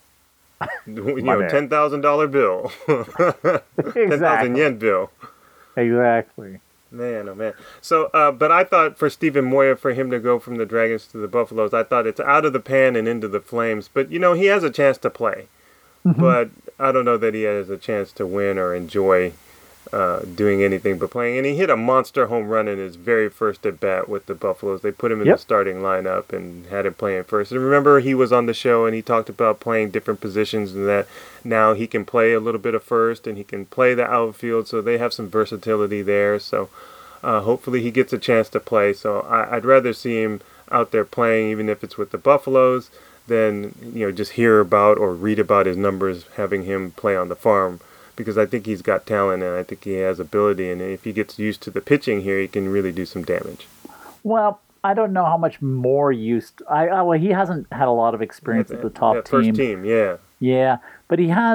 $10,000 bill. Exactly. 10,000 yen bill. Exactly. Man, oh man. So, but I thought for Steven Moya, for him to go from the Dragons to the Buffaloes, I thought it's out of the pan and into the flames. But, he has a chance to play. Mm-hmm. But I don't know that he has a chance to win or enjoy doing anything but playing. And he hit a monster home run in his very first at-bat with the Buffaloes. They put him in the starting lineup and had him playing first. And remember, he was on the show and he talked about playing different positions and that now he can play a little bit of first and he can play the outfield. So they have some versatility there. So hopefully he gets a chance to play. So I'd rather see him out there playing, even if it's with the Buffaloes, than just hear about or read about his numbers having him play on the farm, because I think he's got talent and I think he has ability, and if he gets used to the pitching here, he can really do some damage. Well, I don't know how much more used. Well, he hasn't had a lot of experience at the top team. First team, yeah. Yeah, but he has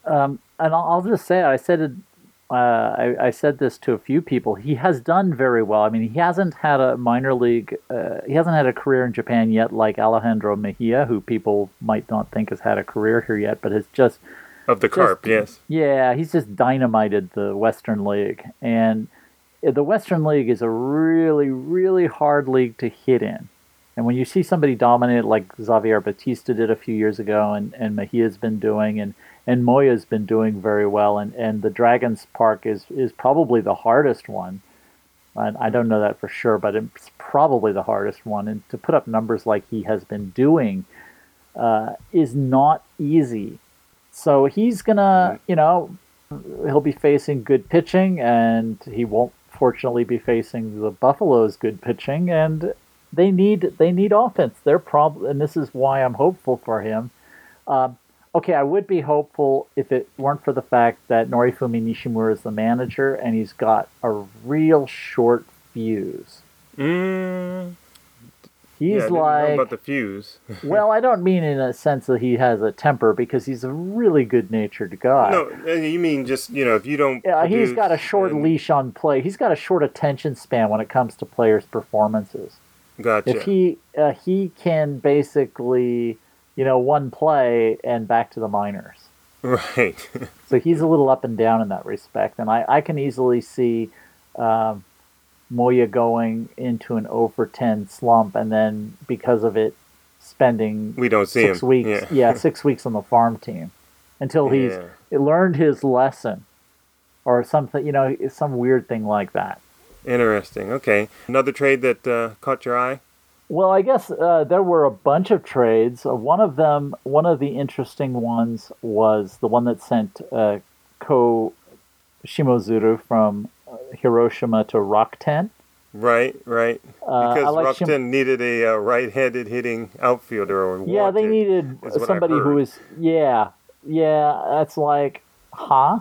And I'll just say, I said it. I said this to a few people. He has done very well. I mean, he hasn't had a minor league. He hasn't had a career in Japan yet, like Alejandro Mejia, who people might not think has had a career here yet, but has just Of the Carp, yes. yeah, he's just dynamited the Western League, and the Western League is a really, really hard league to hit in. And when you see somebody dominate it like Xavier Batista did a few years ago, and Mejia's been doing, and Moya's been doing very well, and the Dragons Park is probably the hardest one. I don't know that for sure, but it's probably the hardest one. And to put up numbers like he has been doing is not easy. So he's gonna, he'll be facing good pitching, and he won't fortunately be facing the Buffalo's good pitching, and they need offense. Their problem, and this is why I'm hopeful for him. Okay, I would be hopeful if it weren't for the fact that Norifumi Nishimura is the manager, and he's got a real short fuse. He's I didn't know like about the fuse. well, I don't mean in a sense that he has a temper, because he's a really good-natured guy. No, you mean just, if you don't. Yeah, he's produce, got a short then- leash on play. He's got a short attention span when it comes to players' performances. Gotcha. If he can basically, one play and back to the minors. Right. So he's a little up and down in that respect, and I can easily see Moya going into an over 10 slump, and then because of it, spending We don't see 6 him. weeks. Yeah. 6 weeks on the farm team until he's Yeah. learned his lesson, or something. Some weird thing like that. Interesting. Okay. Another trade that caught your eye? Well, I guess there were a bunch of trades. One of the interesting ones was the one that sent Ko Shimozuru from Hiroshima to Rakuten. Right. Because I like Rockton needed a right-handed hitting outfielder. Or Yeah, they wanted, needed is what I somebody who heard. is. Yeah. That's like, huh?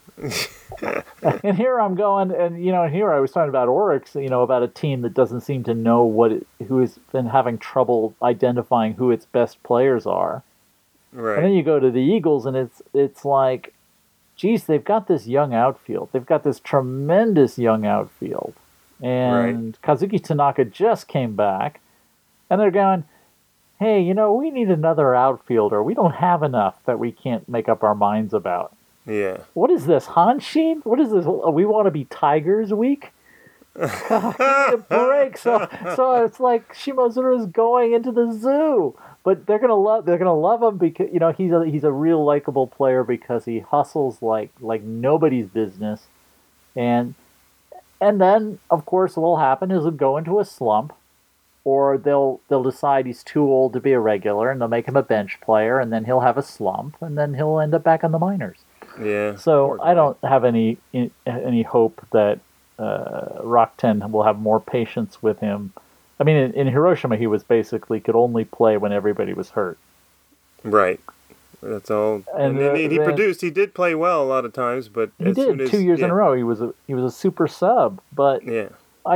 And here I'm going, and here I was talking about Oryx, about a team that doesn't seem to know who has been having trouble identifying who its best players are. Right. And then you go to the Eagles, and it's like, geez, they've got this young outfield. They've got this tremendous young outfield, and Kazuki Tanaka just came back, and they're going, hey, we need another outfielder. We don't have enough that we can't make up our minds about. Yeah. What is this, Hanshin? What is this? We want to be Tigers Week? God, give me a break. So it's like Shimozuru's going into the zoo, but they're gonna love him because he's a real likable player because he hustles like nobody's business, and then of course what will happen is he'll go into a slump, or they'll decide he's too old to be a regular and they'll make him a bench player, and then he'll have a slump, and then he'll end up back on the minors. Yeah. So I don't have any hope that Rakuten will have more patience with him. I mean, in Hiroshima, he was basically could only play when everybody was hurt. Right. That's all. And then he produced. He did play well a lot of times, but he did 2 years in a row. He was a super sub. But yeah.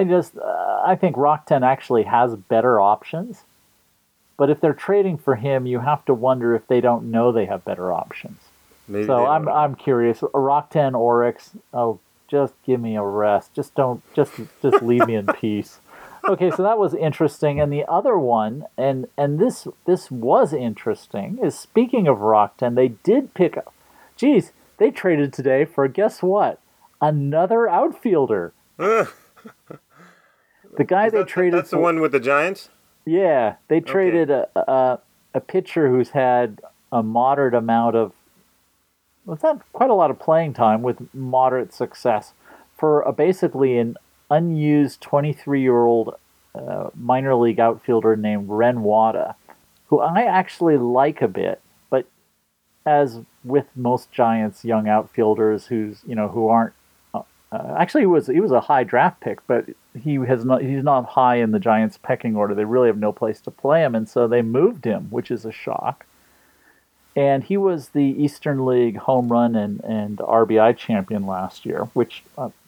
I think Rakuten actually has better options. But if they're trading for him, you have to wonder if they don't know they have better options. Maybe So they don't. I'm curious. Rakuten, Oryx. Oh, just give me a rest. Just leave me in peace. Okay, so that was interesting. And the other one, and this was interesting, is speaking of Rakuten, they did pick up. Geez, they traded today for, guess what? Another outfielder. The guy they traded. That's the one with the Giants. Yeah, they traded a pitcher who's had a moderate amount of. Well, it's not quite a lot of playing time with moderate success for basically an unused 23-year-old minor league outfielder named Ren Wada, who I actually like a bit, but as with most Giants young outfielders who aren't actually he was a high draft pick, but he's not high in the Giants pecking order. They really have no place to play him, and so they moved him, which is a shock. And he was the Eastern League home run and RBI champion last year, which,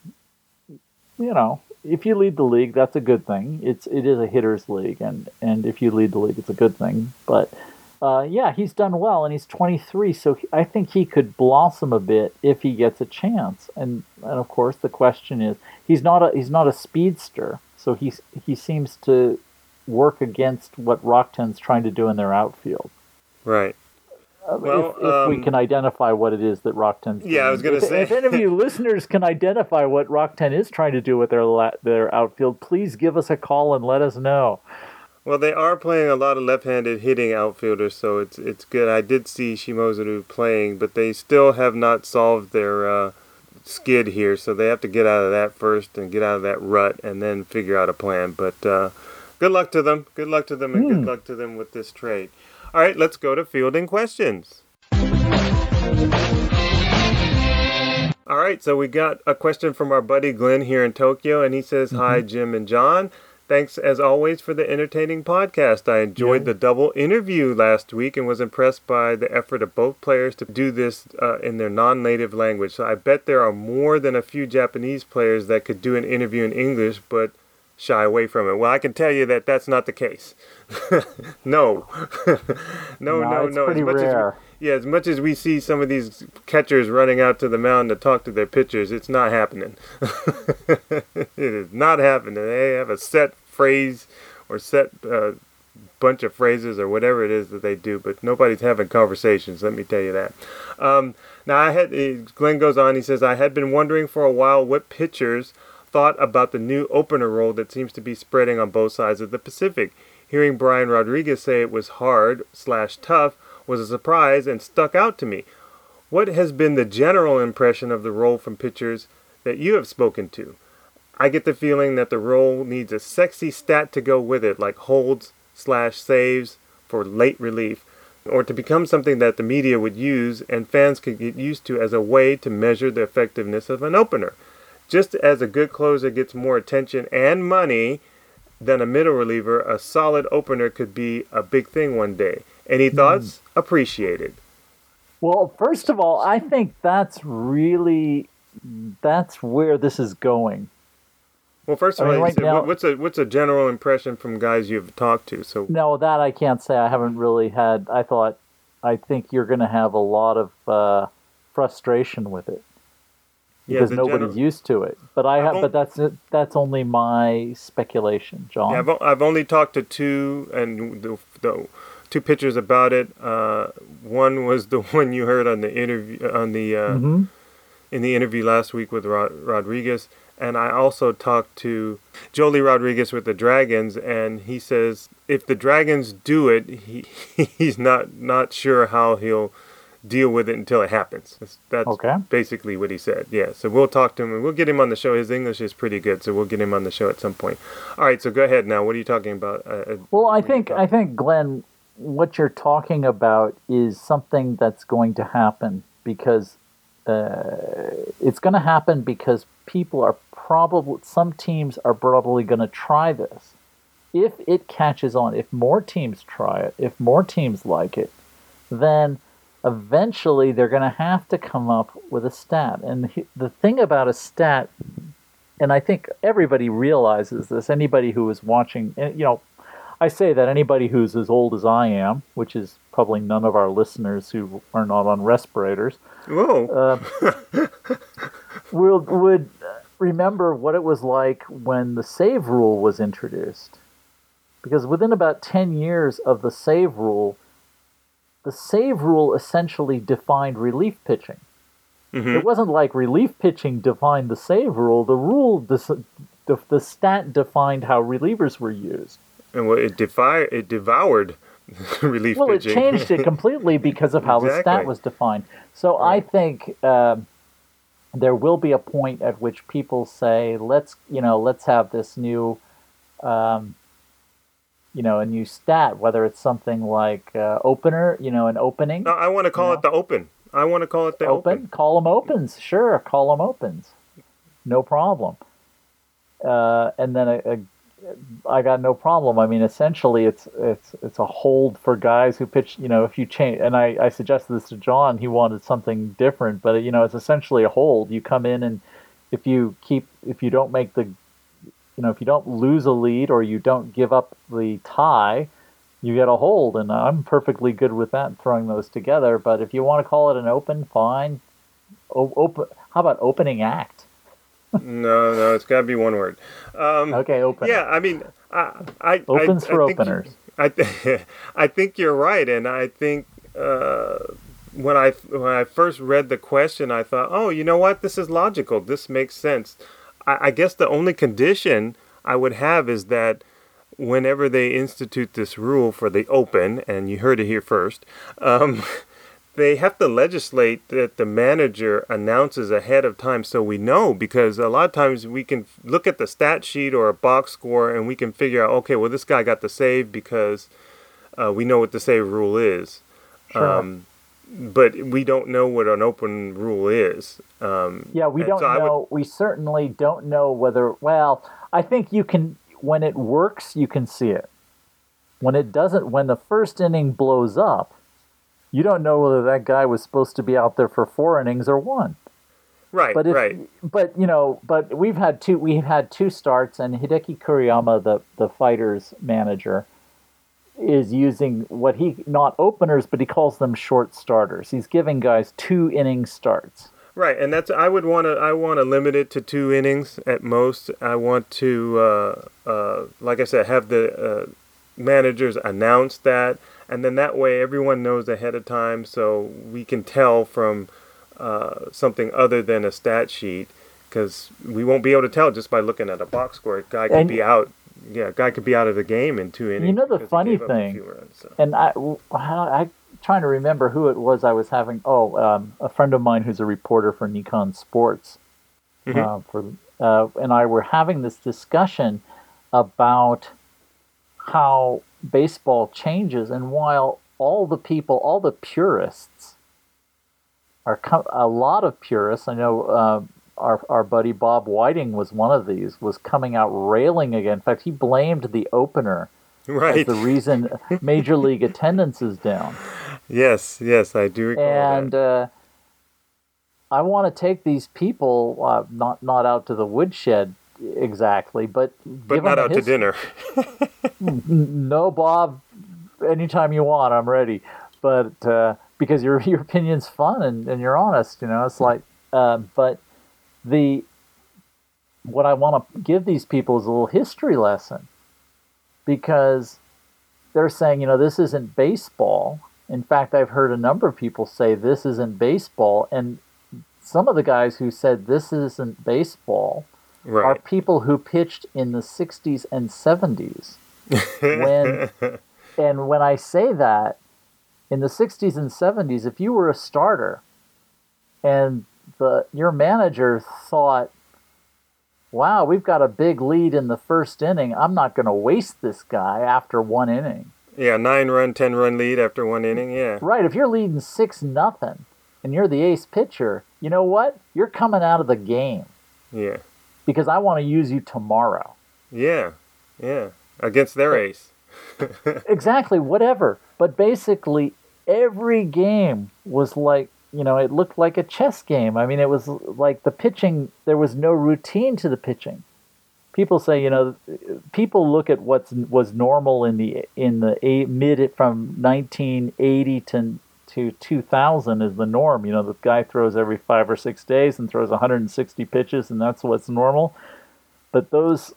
if you lead the league, that's a good thing. It is a hitter's league, and if you lead the league, it's a good thing. But Yeah, he's done well, and he's 23, so I think he could blossom a bit if he gets a chance. And of course, the question is, he's not a speedster, so he seems to work against what Rockton's trying to do in their outfield. Right. Well, if we can identify what it is that Rockton's doing. Yeah, I was going to say. If any of you listeners can identify what Rockton is trying to do with their outfield, please give us a call and let us know. Well, they are playing a lot of left-handed hitting outfielders, so it's good. I did see Shimozu playing, but they still have not solved their skid here, so they have to get out of that first and get out of that rut and then figure out a plan. But good luck to them. Good luck to them, and good luck to them with this trade. All right, let's go to fielding questions. All right, so we got a question from our buddy Glenn here in Tokyo, and he says, Hi, Jim and John. Thanks, as always, for the entertaining podcast. I enjoyed the double interview last week and was impressed by the effort of both players to do this in their non-native language. So I bet there are more than a few Japanese players that could do an interview in English, but shy away from it. Well, I can tell you that that's not the case. No. No. It's pretty rare. As much as we see some of these catchers running out to the mound to talk to their pitchers, it's not happening. It is not happening. They have a set phrase or set bunch of phrases or whatever it is that they do, but nobody's having conversations, let me tell you that. Now, Glenn goes on, he says, I had been wondering for a while what pitchers thought about the new opener role that seems to be spreading on both sides of the Pacific. Hearing Brian Rodriguez say it was hard/tough was a surprise and stuck out to me. What has been the general impression of the role from pitchers that you have spoken to? I get the feeling that the role needs a sexy stat to go with it, like holds/saves for late relief, or to become something that the media would use and fans could get used to as a way to measure the effectiveness of an opener. Just as a good closer gets more attention and money than a middle reliever, a solid opener could be a big thing one day. Any thoughts? Appreciated. Well, first of all, I think that's where this is going. Well, first of all, you said, what's a general impression from guys you've talked to? So no, that I can't say. I haven't really had. I think you're going to have a lot of frustration with it because nobody's used to it. But that's only my speculation, John. Yeah, I've only talked to two, and the two pitchers about it. One was the one you heard on the interview in the interview last week with Rodriguez, and I also talked to Joely Rodriguez with the Dragons, and he says if the Dragons do it, he's not sure how he'll deal with it until it happens. That's okay. Basically what he said. Yeah, so we'll talk to him and we'll get him on the show. His English is pretty good, so we'll get him on the show at some point. All right, so go ahead now. What are you talking about? Well, I think Glenn, what you're talking about is something that's going to happen because it's going to happen because some teams are probably going to try this. If it catches on, if more teams try it, if more teams like it, then eventually they're going to have to come up with a stat. And the thing about a stat, and I think everybody realizes this, anybody who is watching, I say that anybody who's as old as I am, which is probably none of our listeners who are not on respirators, would remember what it was like when the save rule was introduced. Because within about 10 years of the save rule essentially defined relief pitching. Mm-hmm. It wasn't like relief pitching defined the save rule. The stat defined how relievers were used. And it devoured relief pitching. Well, it changed it completely because of how the stat was defined. So right. I think there will be a point at which people say, let's have this new, a new stat, whether it's something like opener, an opening. No, I want to call it the open. I want to call it the open. Call them opens. Sure, call them opens. No problem. And then I got no problem. I mean, essentially, it's a hold for guys who pitch. If you change, and I suggested this to John, he wanted something different, but it's essentially a hold. You come in, and if you don't make if you don't lose a lead or you don't give up the tie, you get a hold, and I'm perfectly good with that, throwing those together. But if you want to call it an open, fine. Open. How about opening act? No, it's got to be one word. Okay, open. Yeah, I mean, Opens for openers. I think you're right, and I think when I first read the question, I thought, oh, you know what? This is logical. This makes sense. I guess the only condition I would have is that whenever they institute this rule for the open, and you heard it here first, they have to legislate that the manager announces ahead of time so we know, because a lot of times we can look at the stat sheet or a box score and we can figure out, okay, well, this guy got the save because we know what the save rule is. Sure. But we don't know what an open rule is. Yeah, we don't know. We certainly don't know whether, well, I think you can, when it works, you can see it. When it doesn't, when the first inning blows up, you don't know whether that guy was supposed to be out there for 4 innings or 1. Right, right. But but we've had two starts, and Hideki Kuriyama, the Fighters manager, is using what not openers, but he calls them short starters. He's giving guys 2 inning starts. Right, and I want to limit it to 2 innings at most. I want to, like I said, have the managers announce that, and then that way everyone knows ahead of time, so we can tell from something other than a stat sheet, because we won't be able to tell just by looking at a box score. A guy could be out. Yeah, a guy could be out of the game in 2 innings. You know the funny thing, and I'm trying to remember who it was I was having. A friend of mine who's a reporter for Nikon Sports, and I were having this discussion about how baseball changes, and while all the purists a lot of purists, I know our buddy Bob Whiting was one of these, was coming out railing again. In fact, he blamed the opener as the reason Major League attendance is down. Yes, I do recall and, that. I want to take these people not out to the woodshed exactly, but not out to dinner. No, Bob. Anytime you want, I'm ready. But because your opinion's fun and you're honest, it's like. But what I want to give these people is a little history lesson, because they're saying, this isn't baseball. In fact, I've heard a number of people say this isn't baseball, and some of the guys who said this isn't baseball are people who pitched in the 60s and 70s. When I say that, in the 60s and 70s, if you were a starter and your manager thought, wow, we've got a big lead in the first inning, I'm not going to waste this guy after 1 inning. Yeah, 9-run, 10-run lead after 1 inning, yeah. Right, if you're leading 6-0 and you're the ace pitcher, you know what? You're coming out of the game. Yeah. Because I want to use you tomorrow. Yeah, against their ace. Exactly, whatever. But basically, every game was like, it looked like a chess game. I mean, it was like the pitching, there was no routine to the pitching. People say, people look at what was normal in the mid from 1980 to 2000 is the norm. The guy throws every 5 or 6 days and throws 160 pitches, and that's what's normal. But those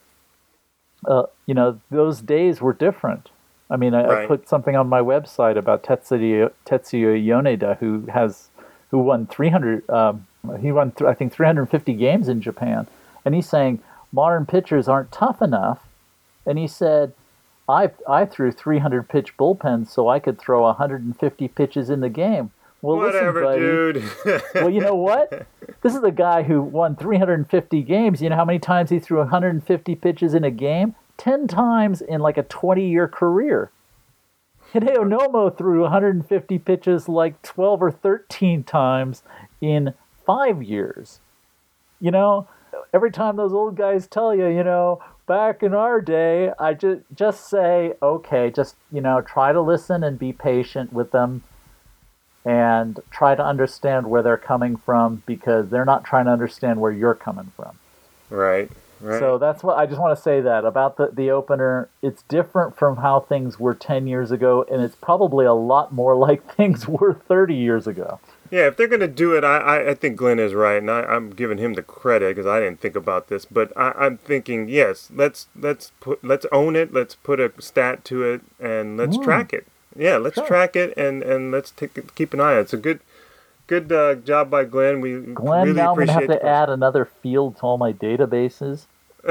days were different. I mean, I put something on my website about Tetsuya Yoneda, who won 300. He won, I think, 350 games in Japan, and he's saying modern pitchers aren't tough enough. And he said, I threw 300 pitch bullpens so I could throw 150 pitches in the game. Well, whatever, listen, buddy. Dude. Well, you know what? This is a guy who won 350 games. You know how many times he threw 150 pitches in a game? 10 times in like a 20-year career. Hideo Nomo threw 150 pitches like 12 or 13 times in 5 years. Every time those old guys tell you, back in our day, I just say, okay, just, try to listen and be patient with them and try to understand where they're coming from, because they're not trying to understand where you're coming from. Right. Right. So that's what I just want to say that about the opener. It's different from how things were 10 years ago, and it's probably a lot more like things were 30 years ago. Yeah, if they're going to do it, I think Glenn is right, and I'm giving him the credit because I didn't think about this. But I'm thinking, yes, let's own it. Let's put a stat to it, and let's track it. Yeah, let's track it, and let's keep an eye on it. It's a good job by Glenn. Glenn, really now I'm going to have appreciate to add another field to all my databases.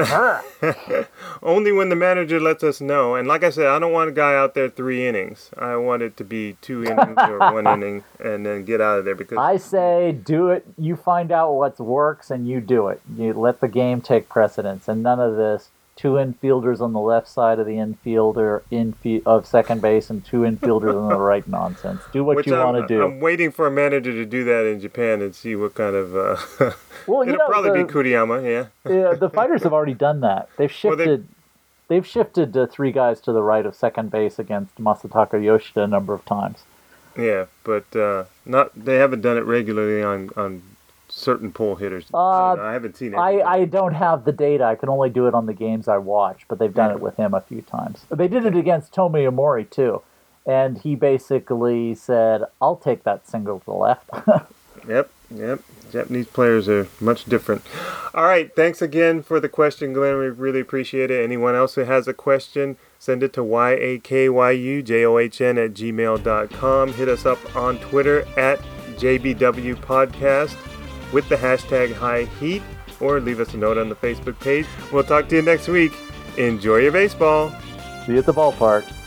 Only when the manager lets us know. And like I said, I don't want a guy out there 3 innings. I want it to be 2 innings or 1 inning, and then get out of there. Because I say do it. You find out what works, and you do it. You let the game take precedence, and none of this 2 infielders on the left side of the infielder of second base and 2 infielders on the right nonsense. Do what you want to do. I'm waiting for a manager to do that in Japan and see what kind of. Well, it'll probably be Kuriyama, yeah. Yeah, the Fighters have already done that. They've shifted. They've shifted 3 guys to the right of second base against Masataka Yoshida a number of times. Yeah, but they haven't done it regularly on certain pull hitters. I haven't seen it. I don't have the data. I can only do it on the games I watch, but they've done it with him a few times. They did it against Tomoe Omori, too. And he basically said, I'll take that single to the left. Yep. Japanese players are much different. All right, thanks again for the question, Glenn. We really appreciate it. Anyone else who has a question, send it to yakyujohn@gmail.com. Hit us up on Twitter @JBW Podcast with the hashtag High Heat, or leave us a note on the Facebook page. We'll talk to you next week. Enjoy your baseball. See you at the ballpark.